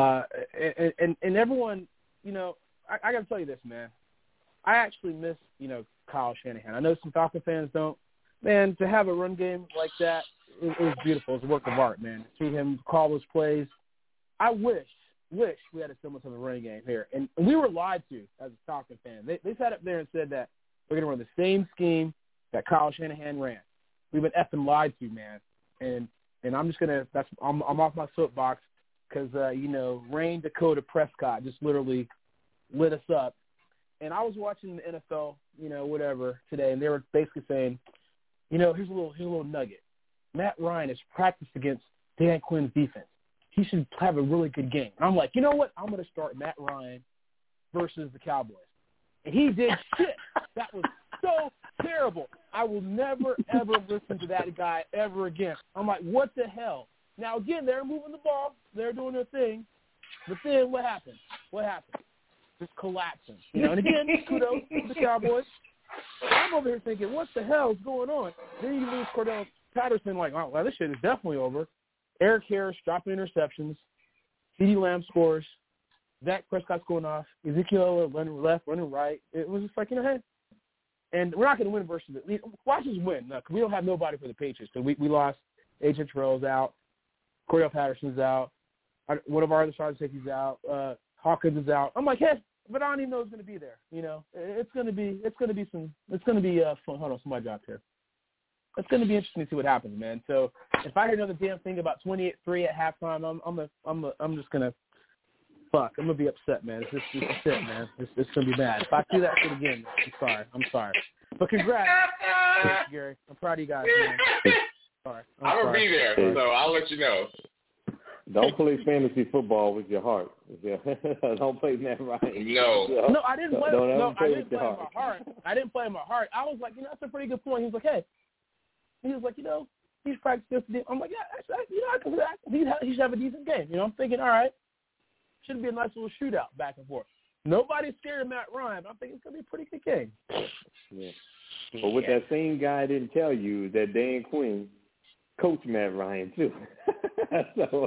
And everyone, I got to tell you this, man. I actually miss, Kyle Shanahan. I know some Falcon fans don't. Man, to have a run game like that, it was beautiful. It's a work of art, man. To see him call those plays. I wish we had a similar to the running game here. And we were lied to as a Falcon fan. They sat up there and said that we're going to run the same scheme that Kyle Shanahan ran. We've been effing lied to, man. And I'm just going to – I'm off my soapbox because, Rain Dakota Prescott just literally lit us up. And I was watching the NFL, whatever, today, and they were basically saying, here's a little nugget. Matt Ryan has practiced against Dan Quinn's defense. He should have a really good game. And I'm like, you know what? I'm going to start Matt Ryan versus the Cowboys. And he did shit. That was so terrible. I will never, ever listen to that guy ever again. I'm like, what the hell? Now, again, they're moving the ball. They're doing their thing. But then what happened? Just collapsing. And again, kudos to the Cowboys. I'm over here thinking, what the hell is going on? Then you lose Cordell Patterson, like, oh, well, this shit is definitely over. Eric Harris dropping interceptions. CeeDee Lamb scores. Dak Prescott's going off. Ezekiel running left, running right. It was just like, hey. And we're not going to win versus it. Watch us win. No, we don't have nobody for the Patriots. So we lost. A.J. Terrell's out. Cordell Patterson's out. One of our other starting safeties out. Hawkins is out. I'm like, hey, but I don't even know who's going to be there. It's going to be fun. Hold on, somebody dropped here. It's going to be interesting to see what happens, man. So if I hear another damn thing about 28-3 at halftime, I'm just going to fuck. I'm going to be upset, man. It's it, man. It's going to be bad. If I see that shit again, I'm sorry. But congrats, Gary. I'm proud of you guys, man. Sorry. I'm going to be there, so I'll let you know. Don't play fantasy football with your heart. Don't play Matt Ryan. No, I didn't play. I didn't play my heart. I didn't play my heart. I was like, that's a pretty good point. He was like, hey, he's practiced this. I'm like, yeah, he should have a decent game. I'm thinking, all right, should be a nice little shootout back and forth. Nobody's scared of Matt Ryan. I'm thinking it's gonna be a pretty good game. Yeah, but what that same guy didn't tell you is that Dan Quinn coached Matt Ryan too. So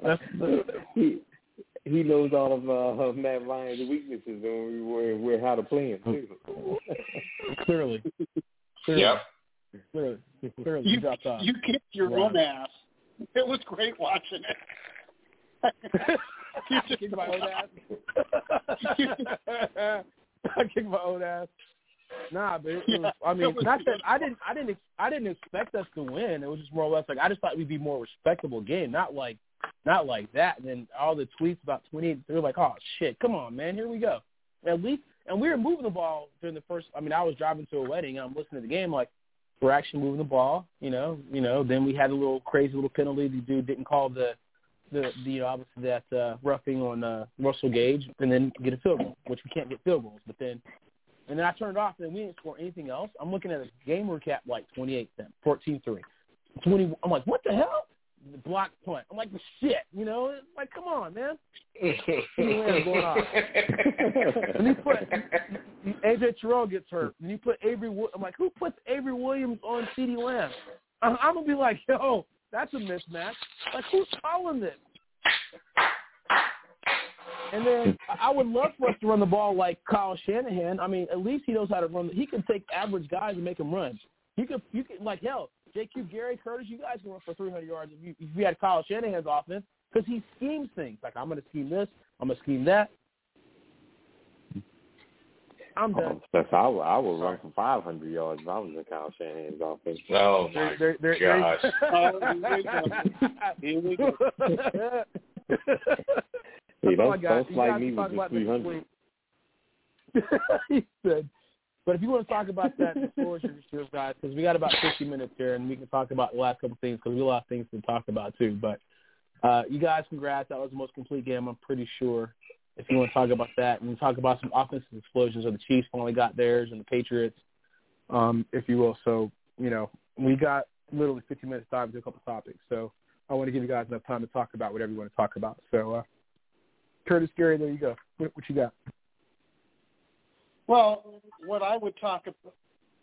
he knows all of Matt Ryan's weaknesses and how to play him too. Clearly. Yeah. Clearly. You kicked your own ass. It was great watching it. I kicked my own ass. I kicked my own ass. Nah, but it was, not that I didn't expect us to win. It was just more or less like I just thought we'd be more respectable game, not like that. And then all the tweets about 28, they were like, oh shit, come on, man, here we go. At least, and we were moving the ball during the first. I was driving to a wedding and I'm listening to the game like we're actually moving the ball. Then we had a little crazy little penalty. The dude didn't call the obviously that roughing on Russell Gage, and then get a field goal, which we can't get field goals. But then. And then I turned it off, and we didn't score anything else. I'm looking at a game recap like 28-10, 14-3, 20. I'm like, what the hell? block punt. I'm like, shit, you know? Like, come on, man. CeeDee Lamb's going off. And you put A.J. Terrell gets hurt. And you put I'm like, who puts Avery Williams on CeeDee Lamb? I'm going to be like, yo, that's a mismatch. Like, who's calling this? And then I would love for us to run the ball like Kyle Shanahan. I mean, at least he knows how to run. He can take average guys and make them run. You could like, hell, J.Q. Gary, Curtis, you guys can run for 300 yards if you had Kyle Shanahan's offense because he schemes things. Like, I'm going to scheme this. I'm going to scheme that. I'm done. I would run for 500 yards if I was in Kyle Shanahan's offense. Oh, my gosh. Here we go. Hey, don't slide me with the 300. He said, but if you want to talk about that, the floor is yours, guys, because we got about 50 minutes here, and we can talk about the last couple things because we have a lot of things to talk about too. But you guys, congrats. That was the most complete game, I'm pretty sure. If you want to talk about that, and talk about some offensive explosions, or the Chiefs finally got theirs, and the Patriots, if you will. So, you know, we got literally 50 minutes time to do a couple topics. So I want to give you guys enough time to talk about whatever you want to talk about. So, Curtis, Gary, there you go. What you got? Well, what I would talk about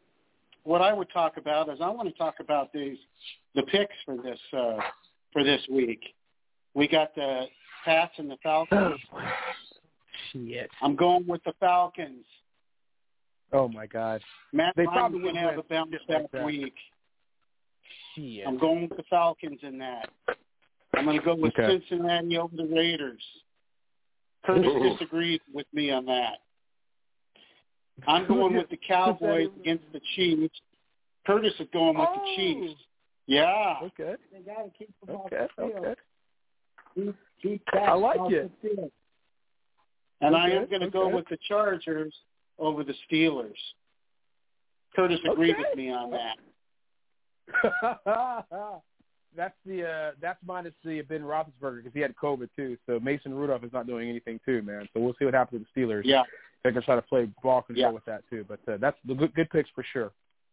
is I want to talk about the picks for this week. We got the Pats and the Falcons. Shit. I'm going with the Falcons. Oh my God. Matt They Ryan's probably going to have a bounce like back week. Shit. I'm going with the Falcons in that. I'm going to go with Cincinnati over the Raiders. Curtis disagrees with me on that. I'm going with the Cowboys against the Chiefs. Curtis is going with the Chiefs. Yeah. Okay. They got to keep them off Okay. the field. Okay. Keep I like off it. the field. And I am going to go with the Chargers over the Steelers. Curtis agreed with me on that. That's minus the Ben Roethlisberger because he had COVID too. So Mason Rudolph is not doing anything too, man. So we'll see what happens with the Steelers. Yeah. They're going to try to play ball control with that too. But that's the good picks for sure.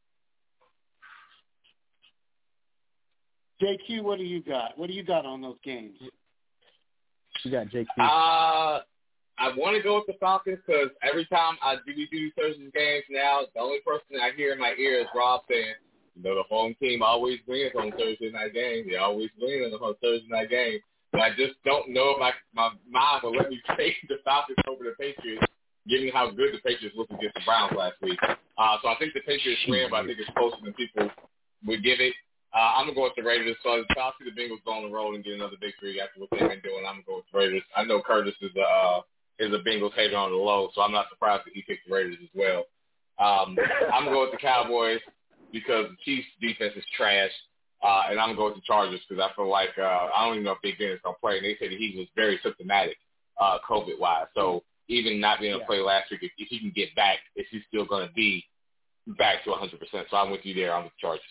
JQ, what do you got? What do you got on those games? You got JQ. I want to go with the Falcons because every time I do Thursday games now, the only person I hear in my ear is Rob saying, you know, the home team always wins on Thursday night games. They always win on the Thursday night game. But I just don't know if my mind will let me take the Falcons over the Patriots, given how good the Patriots looked against the Browns last week. So I think the Patriots win, but I think it's closer than people would give it. I'm going to go with the Raiders. So I'll see the Bengals go on the road and get another victory after what they've been doing. I'm going to go with the Raiders. I know Curtis is a Bengals hater on the low, so I'm not surprised that he picked the Raiders as well. I'm going to go with the Cowboys because the Chiefs' defense is trash. And I'm going to go with the Chargers because I feel like I don't even know if Big Ben is going to play. And they said that he was very symptomatic COVID-wise. So even not being able to play last week, if he can get back, is he still going to be back to 100%? So I'm with you there. I'm with the Chargers.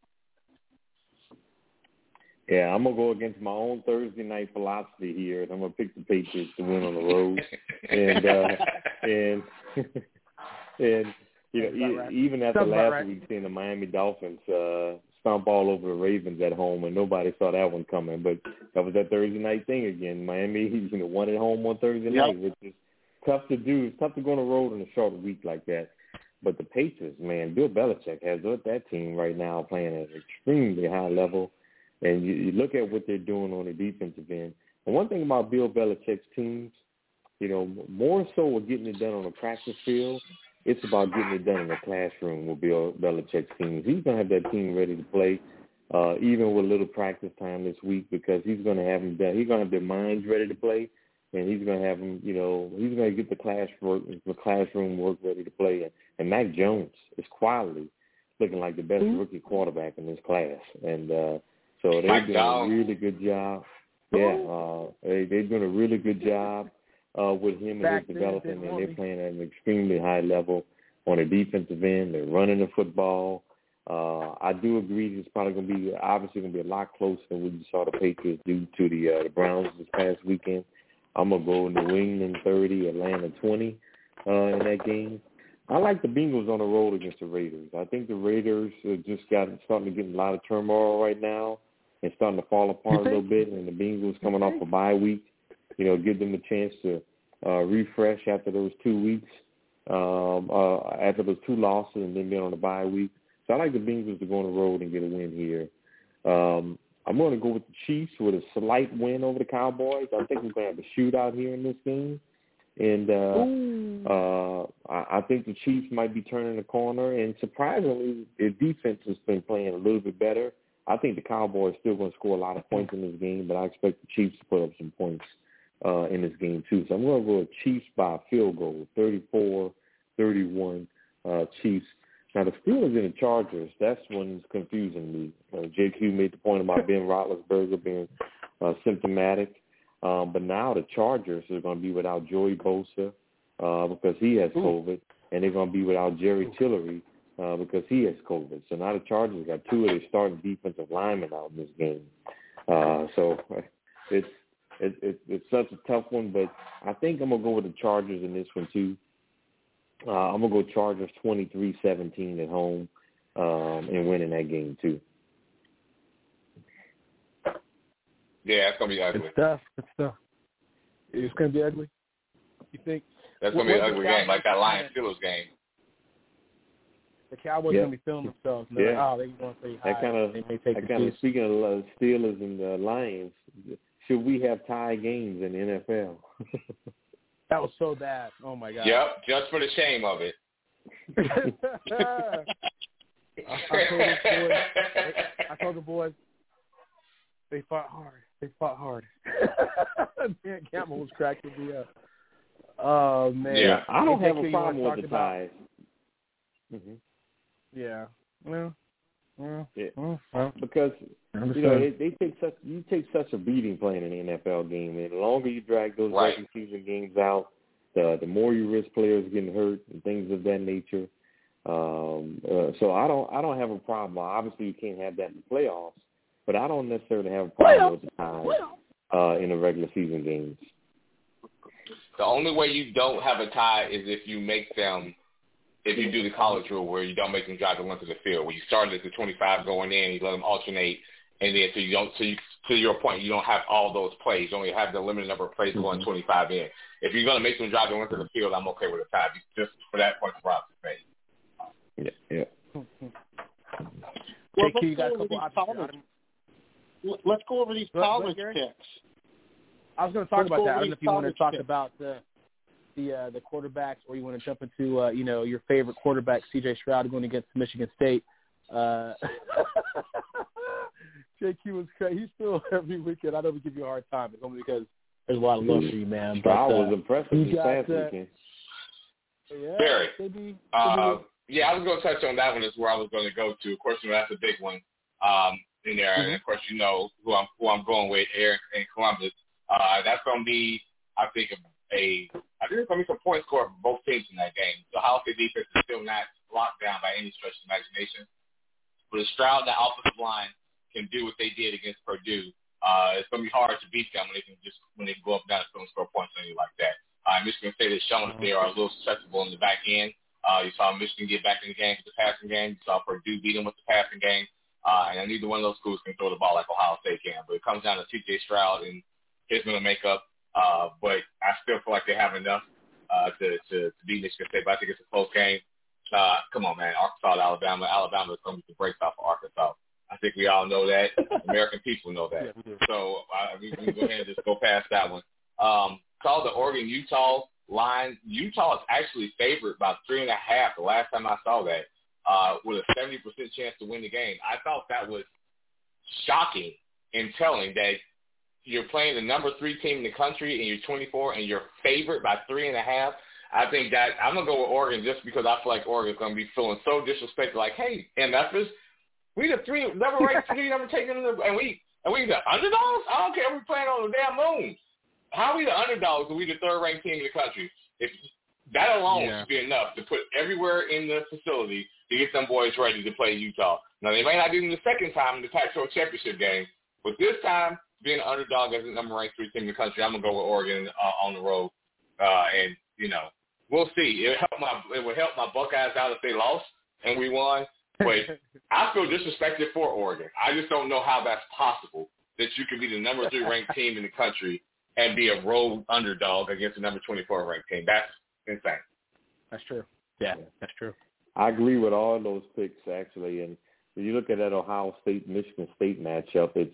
Yeah, I'm going to go against my own Thursday night philosophy here, and I'm going to pick the Patriots to win on the road. And you know, even after last week, seeing the Miami Dolphins stomp all over the Ravens at home, and nobody saw that one coming. But that was that Thursday night thing again. Miami, won at home on Thursday night, which is tough to do. It's tough to go on the road in a short week like that. But the Patriots, man, Bill Belichick has that team right now playing at an extremely high level. And you look at what they're doing on the defensive end. And one thing about Bill Belichick's teams, you know, more so with getting it done on the practice field, it's about getting it done in the classroom with Bill Belichick's teams. He's going to have that team ready to play, even with a little practice time this week, because he's going to have them done. He's going to have their minds ready to play, and he's going to have them, you know, he's going to get the classroom work ready to play. And Mac Jones is quietly looking like the best rookie quarterback in this class. And so they're doing a really good job. Yeah, they're doing a really good job with him and his development, and they're playing at an extremely high level on the defensive end. They're running the football. I do agree it's probably going to be obviously going to be a lot closer than what you saw the Patriots do to the Browns this past weekend. I'm going to go New England 30, Atlanta 20 in that game. I like the Bengals on the road against the Raiders. I think the Raiders are just starting to get a lot of turmoil right now. and starting to fall apart a little bit, and the Bengals coming off a bye week, give them a chance to refresh after those 2 weeks, after those 2 losses and then being on a bye week. So I like the Bengals to go on the road and get a win here. I'm going to go with the Chiefs with a slight win over the Cowboys. I think we're going to have a shootout here in this game. And I think the Chiefs might be turning the corner. And surprisingly, their defense has been playing a little bit better. I think the Cowboys still going to score a lot of points in this game, but I expect the Chiefs to put up some points in this game too. So I'm going to go with Chiefs by a field goal, 34-31 Chiefs. Now, the Steelers and the Chargers, that's one's confusing me. JQ made the point about Ben Roethlisberger being symptomatic. But now the Chargers are going to be without Joey Bosa because he has COVID, and they're going to be without Jerry Tillery because he has COVID. So now the Chargers got 2 of their starting defensive linemen out in this game. So it's such a tough one, but I think I'm going to go with the Chargers in this one too. I'm going to go Chargers 23-17 at home and winning that game too. Yeah, it's going to be ugly. Good stuff. It's going to be ugly, you think? That's going to be an ugly game, like that Lions-Steelers game. The Cowboys are going to be feeling themselves. They're like, they're going to say hi. That kind of speaking of Steelers and Lions, should we have tie games in the NFL? That was so bad. Oh, my God. Yep, just for the shame of it. I told the boys, they fought hard. Man, Campbell was cracking me up. Oh, man. Yeah, I don't have a problem with the ties. Mm-hmm. Yeah. Well, because they take such a beating playing an NFL game, and the longer you drag those regular season games out, the more you risk players getting hurt and things of that nature. So I don't have a problem. Obviously, you can't have that in the playoffs, but I don't necessarily have a problem with the ties in the regular season games. The only way you don't have a tie is if you make them. If you do the college rule where you don't make them drive the length of the field, where you started at the 25 going in, you let them alternate, and then to your point, you don't have all those plays. You only have the limited number of plays going 25 in. If you're going to make them drive the length of the field, I'm okay with a tie, just for that point for Rob's sake. Yeah. Well, let's go over these college picks. I was going to talk about that. I don't know if you want to talk about the quarterbacks, or you want to jump into your favorite quarterback, C.J. Stroud, going against Michigan State. JQ was crazy. He's still every weekend. I know we give you a hard time. It's only because there's a lot of love for you, man. Stroud was impressive this past weekend. Very. Yeah, I was going to touch on that one is where I was going to go to. Of course, that's a big one in there. And, of course, who I'm going with, Eric in Columbus. That's going to be, I think there's going to be some point score for both teams in that game. The Ohio State defense is still not locked down by any stretch of imagination. But if Stroud and that offensive line can do what they did against Purdue, it's going to be hard to beat them when they can go up and down and score points on you like that. Michigan State has shown that they are a little susceptible in the back end. You saw Michigan get back in the game with the passing game. You saw Purdue beat them with the passing game. And neither one of those schools can throw the ball like Ohio State can. But it comes down to C.J. Stroud and his going to make up. But I still feel like they have enough to beat Michigan State. But I think it's a close game. Come on, man. Arkansas to Alabama. Alabama is going to be the brakes off of Arkansas. I think we all know that. American people know that. So we can go ahead and just go past that one. Saw the Oregon-Utah line. Utah is actually favored by 3.5 the last time I saw that, with a 70% chance to win the game. I thought that was shocking and telling that you're playing the number 3 team in the country and you're 24 and you're favored by 3.5. I think that I'm going to go with Oregon just because I feel like Oregon's going to be feeling so disrespected. Like, hey, MFers, we the 3 number ranked 3 number taken and we the underdogs? I don't care if we're playing on the damn moon. How are we the underdogs and we the 3rd ranked team in the country? If that alone should be enough to put everywhere in the facility to get them boys ready to play Utah. Now, they may not do them the second time in the Pac-12 championship game, but this time, being an underdog as the number ranked 3 team in the country, I'm going to go with Oregon on the road. And, we'll see. It would help my Buckeyes out if they lost and we won. But I feel disrespected for Oregon. I just don't know how that's possible that you could be the number 3 ranked team in the country and be a road underdog against the number 24 ranked team. That's insane. That's true. Yeah, that's true. I agree with all those picks, actually. And when you look at that Ohio State-Michigan State matchup, it's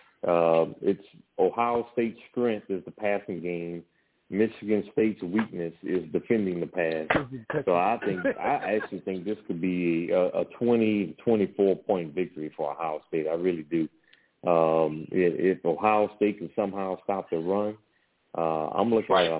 Ohio State's strength is the passing game. Michigan State's weakness is defending the pass. So I actually think this could be a 20-24-point victory for Ohio State. I really do. If Ohio State can somehow stop the run, I'm looking at a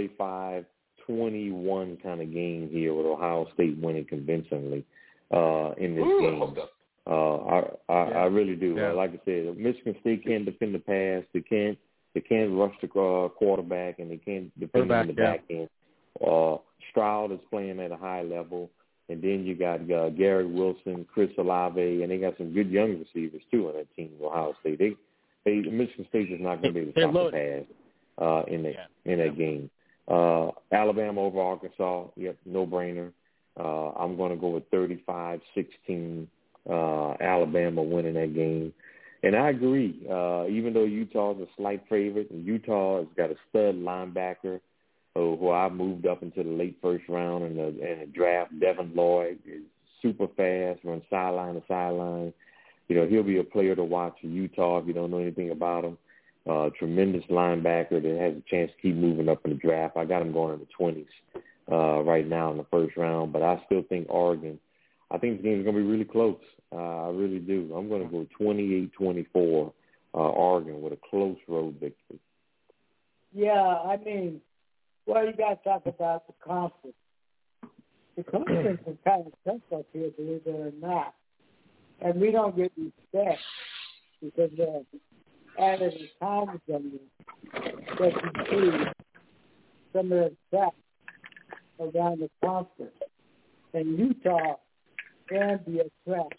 45-21 kind of game here with Ohio State winning convincingly in this game. I really do. Yeah. Like I said, Michigan State can't defend the pass. They can't rush the quarterback, and they can't defend in the back end. Stroud is playing at a high level, and then you got Gary Wilson, Chris Olave, and they got some good young receivers too on that team. Ohio State, Michigan State is not going to be able to stop the pass in that game. Alabama over Arkansas, yep, no brainer. I'm going to go with 35-16. Alabama winning that game. And I agree, even though Utah's a slight favorite, and Utah has got a stud linebacker who I moved up into the late first round in the draft. Devin Lloyd is super fast, runs sideline to sideline. You know, he'll be a player to watch in Utah if you don't know anything about him. Tremendous linebacker that has a chance to keep moving up in the draft. I got him going in the 20s right now in the first round, but I still think Oregon. I think this game is going to be really close. I really do. I'm going to go 28-24 Oregon with a close road victory. Yeah, I mean, well, you got to talk about the conference. The conference is kind of tough up here, believe it or not. And we don't get respect because of added time zone that you see some of the tracks around the conference. And Utah can be a threat.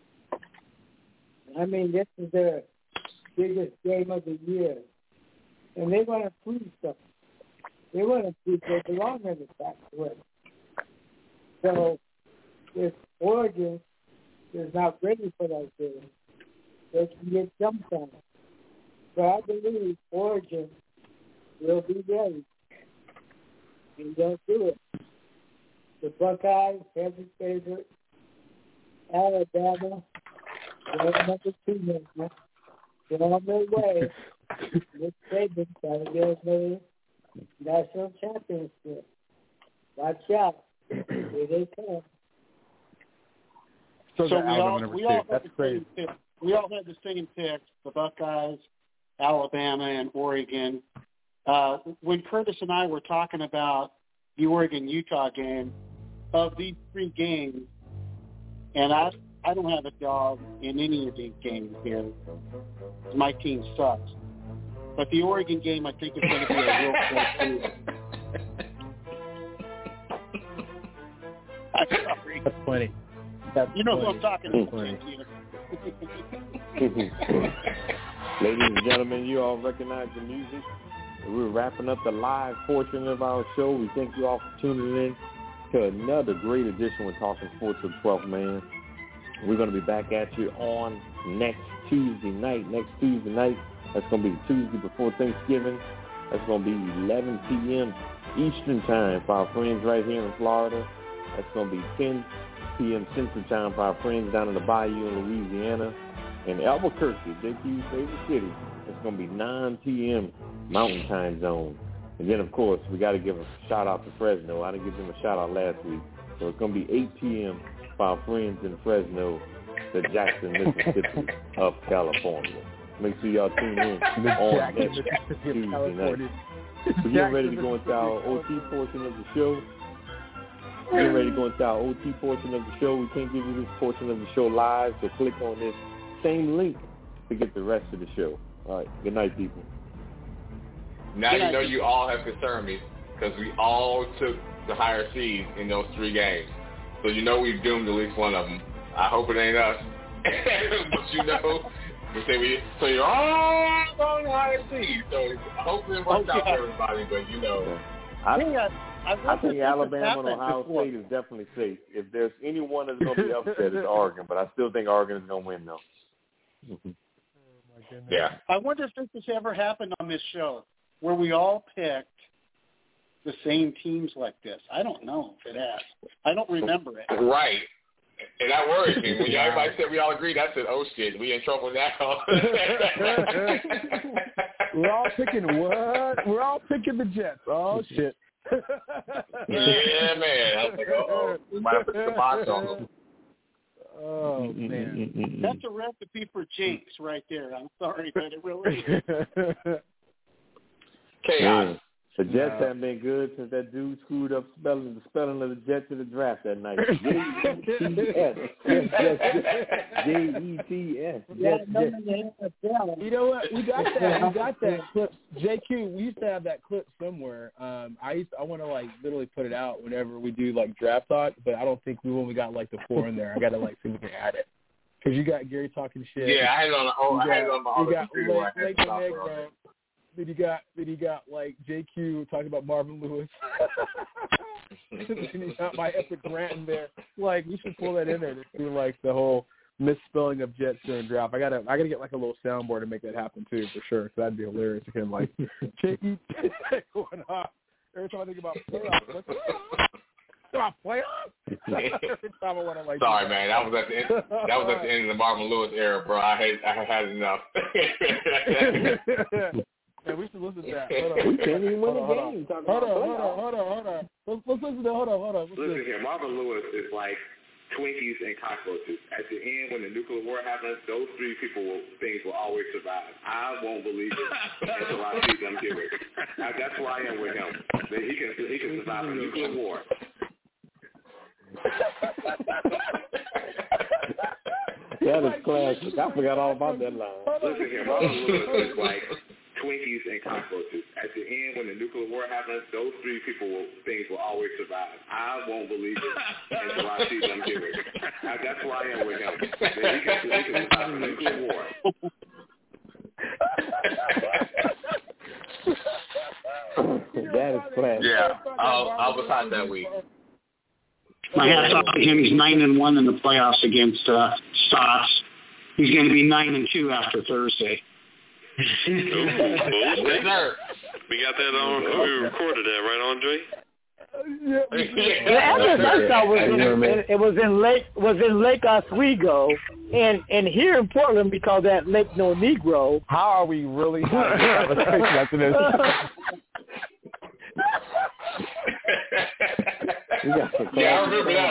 I mean, this is their biggest game of the year. And they want to prove something. They want to prove they belong in the Pac-12. So if Oregon is not ready for that game, they can get jumped on it. But I believe Oregon will be ready. And they'll do it. The Buckeyes, heavy favorite. Alabama, they're number 2 now. They're on their way. Nick Saban trying to get another national championship. Watch out. Here they come. So we all had the same picks, the Buckeyes, Alabama, and Oregon. When Curtis and I were talking about the Oregon-Utah game, of these 3 games, and I don't have a dog in any of these games here. My team sucks. But the Oregon game, I think, is going to be a real close game. I'm sorry. That's funny. You know who I'm talking about. Ladies and gentlemen, you all recognize the music. We're wrapping up the live portion of our show. We thank you all for tuning in to another great edition with Talking Sports with 12th Man. We're going to be back at you on next Tuesday night. That's going to be the Tuesday before Thanksgiving. That's going to be 11 p.m. Eastern Time for our friends right here in Florida. That's going to be 10 p.m. Central Time for our friends down in the Bayou in Louisiana. And Albuquerque, JQ's favorite city, it's going to be 9 p.m. Mountain Time Zone. And then, of course, we got to give a shout-out to Fresno. I didn't give them a shout-out last week. So it's going to be 8 p.m. for our friends in Fresno, the Jackson, Mississippi of California. Make sure y'all tune in on next Tuesday night. We're getting ready to go into our OT portion of the show. We can't give you this portion of the show live, so click on this same link to get the rest of the show. All right. Good night, people. Now you know you all have concerned me because we all took the higher seed in those 3 games. So you know we've doomed at least one of them. I hope it ain't us. But you know, so you're all on the higher seed. So hopefully it works out for everybody. But you know, I I think Alabama and Ohio State is definitely safe. If there's anyone that's going to be upset, it's Oregon. But I still think Oregon is going to win, though. Yeah. I wonder if this has ever happened on this show where we all picked the same teams like this. I don't know if it has. I don't remember it. Right. And that worries me. When everybody said we all agreed, I said, oh, shit, we in trouble now. We're all picking what? We're all picking the Jets. Oh, shit. Yeah, man. I was like, we might have to put the box on them. Oh, man. That's a recipe for jinx right there. I'm sorry, but it really is. Chaos. The Jets haven't been good since that dude screwed up the spelling of the Jets in the draft that night. J-E-T-S. You know what? We got that clip. JQ, we used to have that clip somewhere. I want to like literally put it out whenever we do like draft talk, but I don't think we got like the 4 in there. I got to like see if we can add it. Because you got Gary talking shit. Yeah, I had it on my other computer. Then you got like JQ talking about Marvin Lewis. And you got my epic rant in there. Like we should pull that in there to do like the whole misspelling of Jets during draft. I gotta get like a little soundboard to make that happen too for sure. So that'd be hilarious. You can like JQ going off every time I think about playoffs. Playoffs? Every time I want to like. Sorry, man. That was at the end. That was at the end of the Marvin Lewis era, bro. I had enough. Man, we should listen to that. We can't even win the game. Hold on. Let's listen to hold on. Listen here, Marvin Lewis is like Twinkies and cockroaches. At the end, when the nuclear war happens, those 3 things will always survive. I won't believe it until I see them get rid of it. That's why I am with him. That he can survive a nuclear war. That is classic. I forgot all about that line. Listen here, Marvin Lewis is like Twinkies and cockroaches. At the end, when the nuclear war happens, those 3 things will always survive. I won't believe it until I see them get rid of it. That's why I am with him. That he can survive a nuclear war. That is classic. Yeah, I was hot that week. My hat's off to him. He's 9-1 in the playoffs against Stotts. He's going to be 9-2 after Thursday. We got that on. We recorded that, right, Andre? The address I saw was in Lake Oswego, and here in Portland we call that Lake No Negro. How are we really having a conversation after this? Yeah, I remember that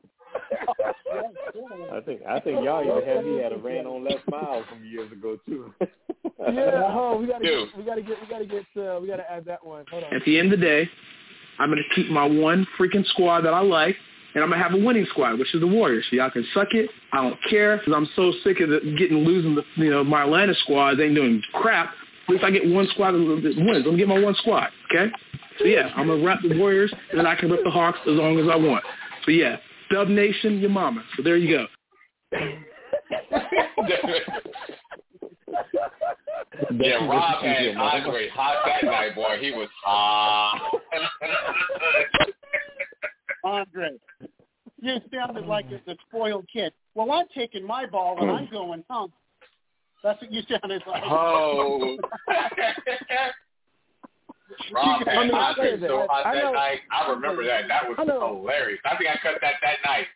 one. I think y'all even had me at a ran on Les Miles some years ago too. We gotta add that one. Hold on. At the end of the day, I'm gonna keep my one freaking squad that I like, and I'm gonna have a winning squad, which is the Warriors. So y'all can suck it. I don't care because I'm so sick of losing my Atlanta squad. They ain't doing crap. At least I get one squad that wins. I'm gonna get my one squad. Okay. So yeah, I'm gonna rap the Warriors, and then I can rip the Hawks as long as I want. So yeah, Dub Nation, your mama. So there you go. Yeah, Rob had Andre hot that night, boy. He was hot. Andre, you sounded like a spoiled kid. Well, I'm taking my ball and I'm going home. That's what you sounded like. Oh. Rob had Andre so hot that night. I remember that. That was hilarious. I think I cut that night.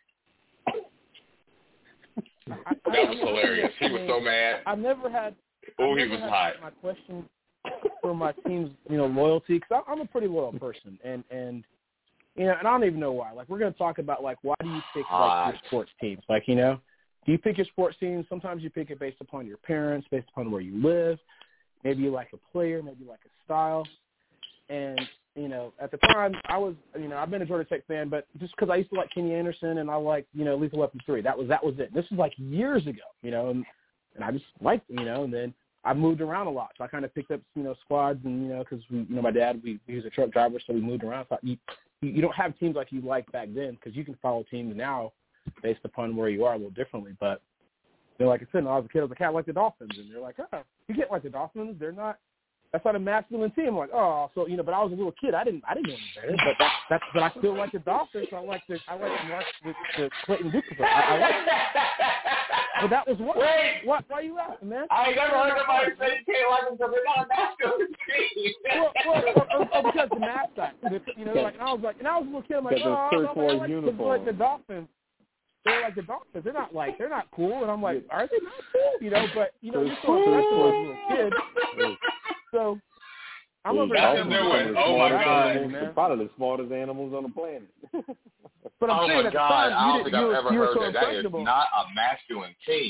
That was hilarious. He was so mad. I've never had. Oh, he was hot. My question for my team's, loyalty, because I'm a pretty loyal person, and and I don't even know why. Like, we're going to talk about like why do you pick like your sports teams? Like, do you pick your sports teams? Sometimes you pick it based upon your parents, based upon where you live. Maybe you like a player, maybe you like a style. And at the time I was, I've been a Georgia Tech fan, but just because I used to like Kenny Anderson and I like Lethal Weapon 3, that was it. This was like years ago, and I just liked, and then I moved around a lot. So I kind of picked up, squads and, because my dad, he was a truck driver, so we moved around. So you don't have teams like you liked back then because you can follow teams now based upon where you are a little differently. But, like I said, when I was a kid, I was like, I like the Dolphins. And they're like, oh, you get like the Dolphins. They're not That's not a masculine team. I'm like, oh, so but I was a little kid. I didn't know any better. But I still like the Dolphins. I like Mark the Clayton Duke. I like that. But that was what? Wait. What? Why are you laughing, man? I ain't never heard somebody say you can't like them because they're not a masculine team. Well, because the mascot. Like, and I was a little kid. I'm like, I like the Dolphins. They're like the Dolphins. They're not cool. And I'm like, are they not cool? But you're still a little kid. So I'm over there. Oh my God, probably the smartest animals on the planet. But I'm saying at the time, I don't think I've ever heard so that is not a masculine team.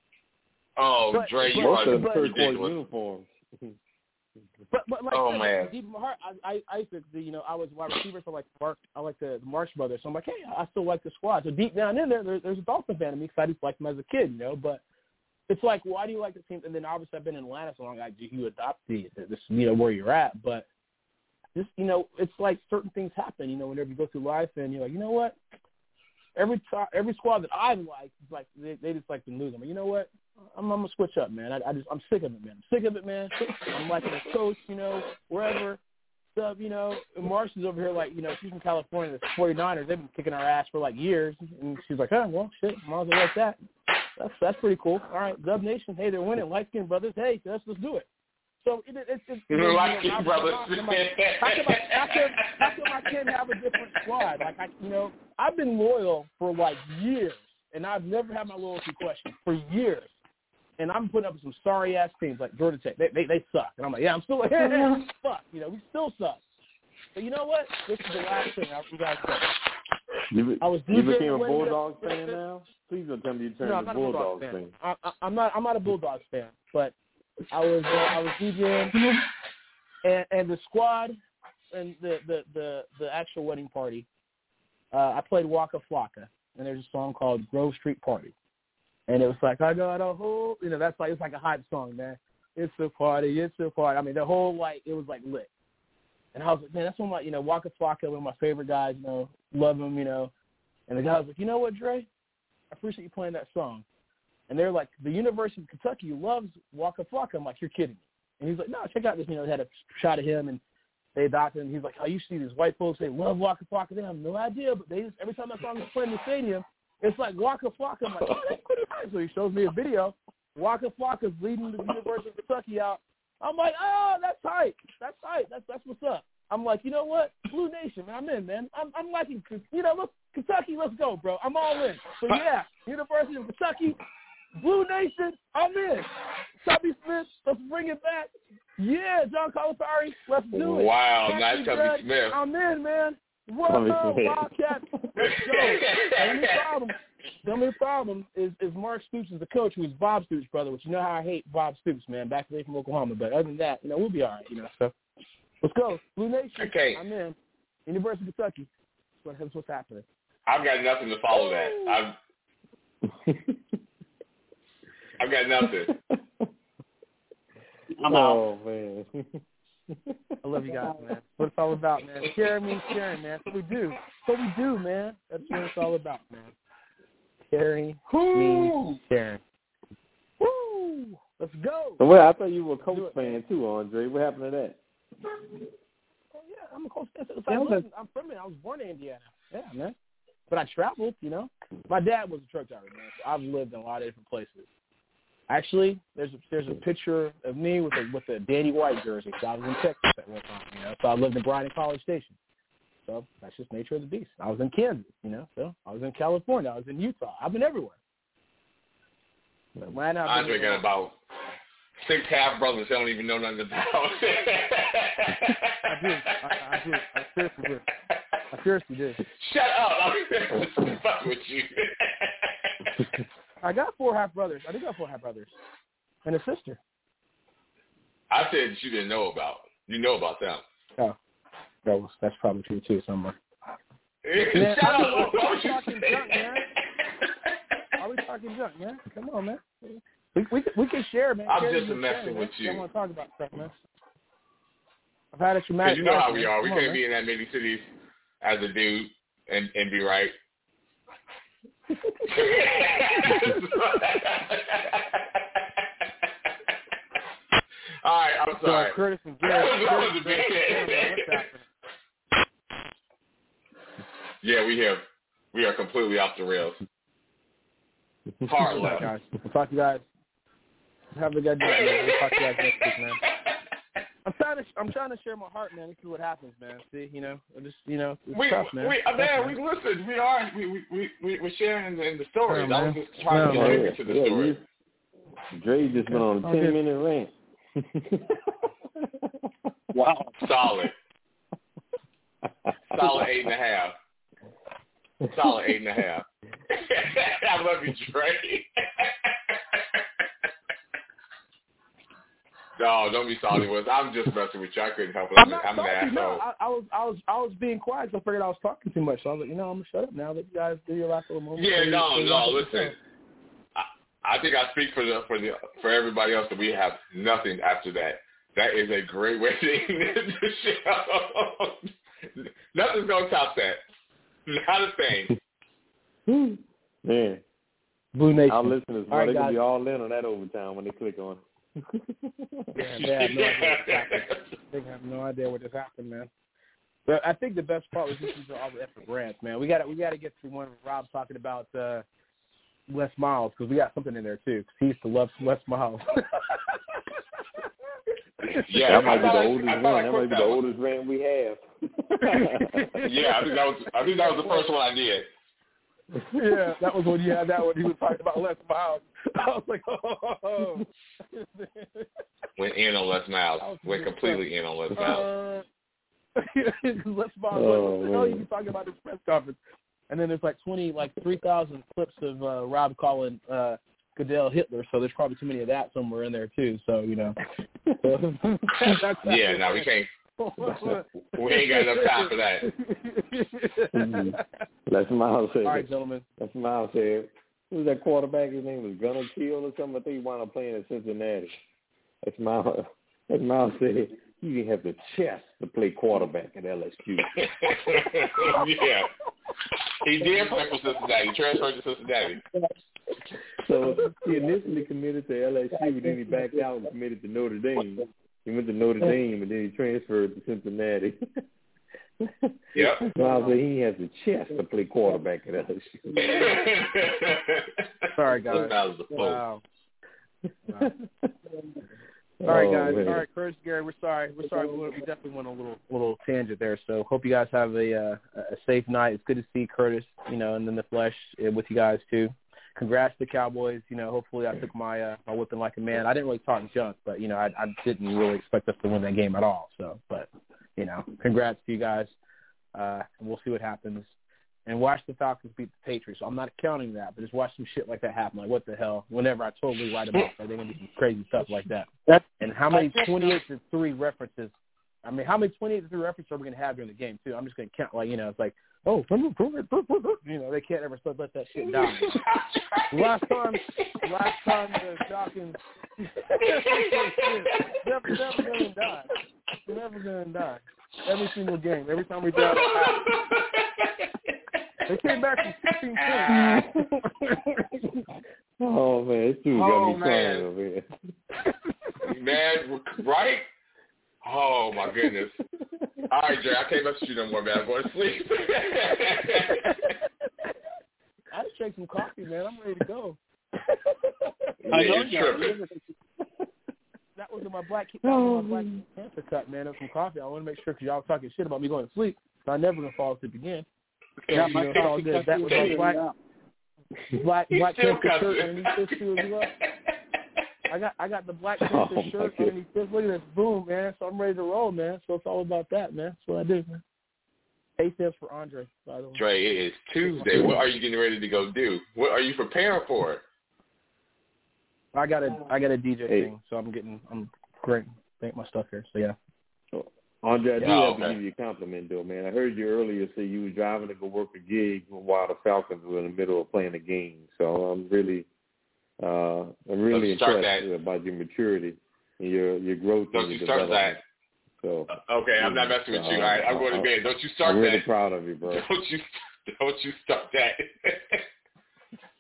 Oh, Dre, you are ridiculous. Uniforms. But like, oh man, deep in my heart, I used to, I was wide receiver for I like the Marsh Brothers. So I'm like, hey, I still like the squad. So deep down in there's a Dolphin fan of me because I just liked them as a kid, But it's like, why do you like the team? And then obviously I've been in Atlanta so long, you adopt this, where you're at. But just, it's like certain things happen, whenever you go through life, and you're like, you know what? Every squad that I like, it's like they just like to lose. I'm like, you know what? I'm gonna switch up, man. I'm sick of it, man. I'm liking the coach, wherever stuff, And Marsh is over here like, she's from California. The 49ers, they've been kicking our ass for like years, and she's like, oh well, shit, might as well like that. That's pretty cool. All right, Dub Nation, hey, they're winning. Light Skin Brothers, hey, let's do it. So it's Light Skin Brothers. How come I can't have a different squad? Like I've been loyal for like years, and I've never had my loyalty questioned for years. And I'm putting up with some sorry ass teams like Georgia Tech. They suck, and I'm like, yeah, I'm still like, fuck, we still suck. But you know what? This is the last thing you guys said. You became a Bulldogs fan now? Please don't tell me you turned to Bulldogs fan. I'm not a Bulldogs fan, but I was DJing, and the squad and the actual wedding party. I played Waka Flocka, and there's a song called Grove Street Party, and it was like I got a whole, that's like it's like a hype song, man. It's a party. I mean, the whole it was like lit. And I was like, man, that's one of my, Waka Flocka, one of my favorite guys, love him, And the guy was like, you know what, Dre? I appreciate you playing that song. And they're like, the University of Kentucky loves Waka Flocka. I'm like, you're kidding me. And he's like, no, check out this. They had a shot of him, and they adopted him. He's like, you see these white folks, they love Waka Flocka. They have no idea, but they just, every time that song is playing in the stadium, it's like Waka Flocka. I'm like, oh, that's pretty nice. So he shows me a video. Waka Flocka's leading the University of Kentucky out. I'm like, oh, that's tight. That's what's up. I'm like, you know what? Blue Nation, man, I'm in, man. I'm liking, look, Kentucky, let's go, bro. I'm all in. So, yeah, University of Kentucky, Blue Nation, I'm in. Chubby Smith, let's bring it back. Yeah, John Calipari, let's do it. Wow, nice Chubby Smith. I'm in, man. Whoa, Wildcat, let's go. The only problem is Mark Stoops is the coach, who is Bob Stoops' brother, which you know how I hate Bob Stoops, man, back today from Oklahoma. But other than that, we'll be all right, so. Let's go. Blue Nation. Okay. I'm in. University of Kentucky. That's what's happening. I've got nothing to follow that. I've got nothing. I'm out. Oh, man. I love you guys, man. What it's all about, man. Caring means sharing, man. That's what we do. That's what we do, man. That's what it's all about, man. Caring means sharing. Woo! Let's go. Well, I thought you were a Colts fan, too, Andre. What happened to that? Oh, yeah, I'm a Colts fan. I'm from it. I was born in Indiana. Yeah, man. But I traveled, My dad was a truck driver, man. So I've lived in a lot of different places. Actually, there's a picture of me with a Danny White jersey. So I was in Texas at one time, So I lived in Bryan College Station. So that's just nature of the beast. I was in Kansas, So I was in California. I was in Utah. I've been everywhere. But Atlanta, Andre got about 6 half brothers I don't even know nothing about. I do. I seriously do. I seriously do. Shut up. I'm fucking with you. I got 4 half brothers. I do got 4 half brothers. And a sister. I said you didn't know about. You know about them. Oh. That's probably true too somewhere. Man, shut up. Are we talking junk, man? Are we talking junk, man? Come on, man. We can share, man. I'm just messing with you. I want to talk about stuff, man. I've had a traumatic. You know how we are. We can't be in that many cities as a dude and be right. All I'm sorry. So Curtis and Garrett. What's happening? Yeah, we are completely off the rails. Hard All right, left. guys. We'll talk to you guys. Have a good night, man. We'll talk to you guys next week, man. I'm trying to share my heart, man, and see what happens, man. See, it's tough, man. We're sharing in the stories. Yeah, I was just trying to get into the story. Dre just went on a 10-minute rant. Wow. Solid 8.5. Solid 8.5. I love you, Dre. No, don't be salty with us. I'm just messing with you. I couldn't help it. I'm an asshole. No, I was being quiet, so I figured I was talking too much. So I was like, I'm gonna shut up now. Let you guys do your last little moment. Yeah, no. Listen, I think I speak for everybody else that we have nothing after that. That is a great way to end the show. Nothing's gonna top that. Not a thing. Man, Blue Nation. Our listeners, all right, they guys. can be all in on that overtime when they click on it. They have no idea what just happened, man. But I think the best part was listening to all the effort rants, man. We got to get to one of Rob talking about Les Miles, because we got something in there too. Because he used to love Les Miles. Yeah, that might be the oldest rant. That might be the oldest rant we have. Yeah, I think that was the first one I did. Yeah, that was when you had that one. He was talking about Les Miles. I was like, oh. Went in on Les Miles. Went completely in on Les Miles. Les Miles, what the hell are you talking about this press conference? And then there's like 3,000 clips of Rob calling Goodell Hitler, so there's probably too many of that somewhere in there too. So, yeah, no, we can't. We ain't got enough time for that. Les Miles said. All right, gentlemen. Les Miles said, who was that quarterback? His name was Gunnar Kiel or something. I think he wound up playing in Cincinnati. Les Miles said he didn't have the chest to play quarterback at LSU. Yeah. He did play for Cincinnati. He transferred to Cincinnati. So he initially committed to LSU, then he backed out and committed to Notre Dame. He went to Notre Dame, and then he transferred to Cincinnati. Yep. Miles said he has the chest to play quarterback at LSU. Sorry, guys. Wow. All right, guys. Man. All right, Curtis, Gary, we're sorry. We definitely went on a little tangent there. So hope you guys have a safe night. It's good to see Curtis, and in the flesh with you guys too. Congrats to the Cowboys. Hopefully I took my whipping like a man. I didn't really talk junk, but I didn't really expect us to win that game at all. So, but congrats to you guys. And we'll see what happens. And watch the Falcons beat the Patriots. So I'm not counting that, but just watch some shit like that happen. Like, what the hell? Whenever I totally write about it, they're going to do some crazy stuff like that. And how many 28-3 references? I mean, how many 28-3 references are we going to have during the game, too? I'm just going to count, it's like, oh, they can't ever let that shit die. Last time the Falcons never going to die. Never going to die. Every single game. Every time we down the pass. They came back from 16 points. Oh, man. This dude got me crying over here. Man, right? Oh, my goodness. All right, Jay, I can't mess with you no more, man. I'm going to sleep. I just drank some coffee, man. I'm ready to go. Yeah, you're tripping. That was in my Black Panther cut, man. It was some coffee. I want to make sure because y'all was talking shit about me going to sleep, so I never going to fall asleep again. Yeah, my coffee good. That was my Black Panther shirt underneath this too as well. I got the Black Panther shirt underneath this. Look at this, boom, man. So I'm ready to roll, man. So it's all about that, man. That's what I do, man. A stands for Andre, by the way. Dre, it is Tuesday. What are you getting ready to go do? What are you preparing for? I got a DJ thing, so I'm great. Think my stuff here. So yeah. Andre, I do have to give you a compliment, though, man. I heard you earlier say you were driving to go work a gig while the Falcons were in the middle of playing a game. So I'm really impressed about your maturity and your growth and your development. So okay, I'm not messing with you. All right, I'm going to bed. Don't you start that. I'm really proud of you, bro. Don't you start that.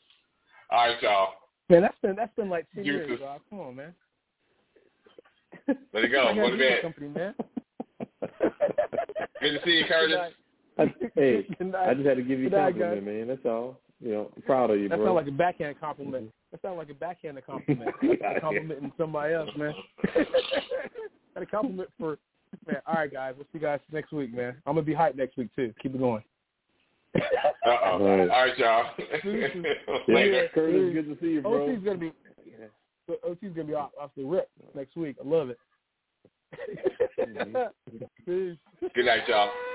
All right, y'all. Man, that's been like 10 years, bro. Come on, man. Let it go. I got Go to bed. Company, man. Good to see you, Curtis. Hey, night. I just had to give you a Good compliment, night, man. That's all. You know, I'm proud of you, that bro. sounds like a backhand compliment. That sounds like a backhanded compliment. Complimenting somebody else, man. Got a compliment for, man. All right, guys. We'll see you guys next week, man. I'm going to be hyped next week, too. Keep it going. All right, y'all. Later. Curtis, good to see you, bro. OT's going to be off the rip next week. I love it. Peace. Good night, y'all.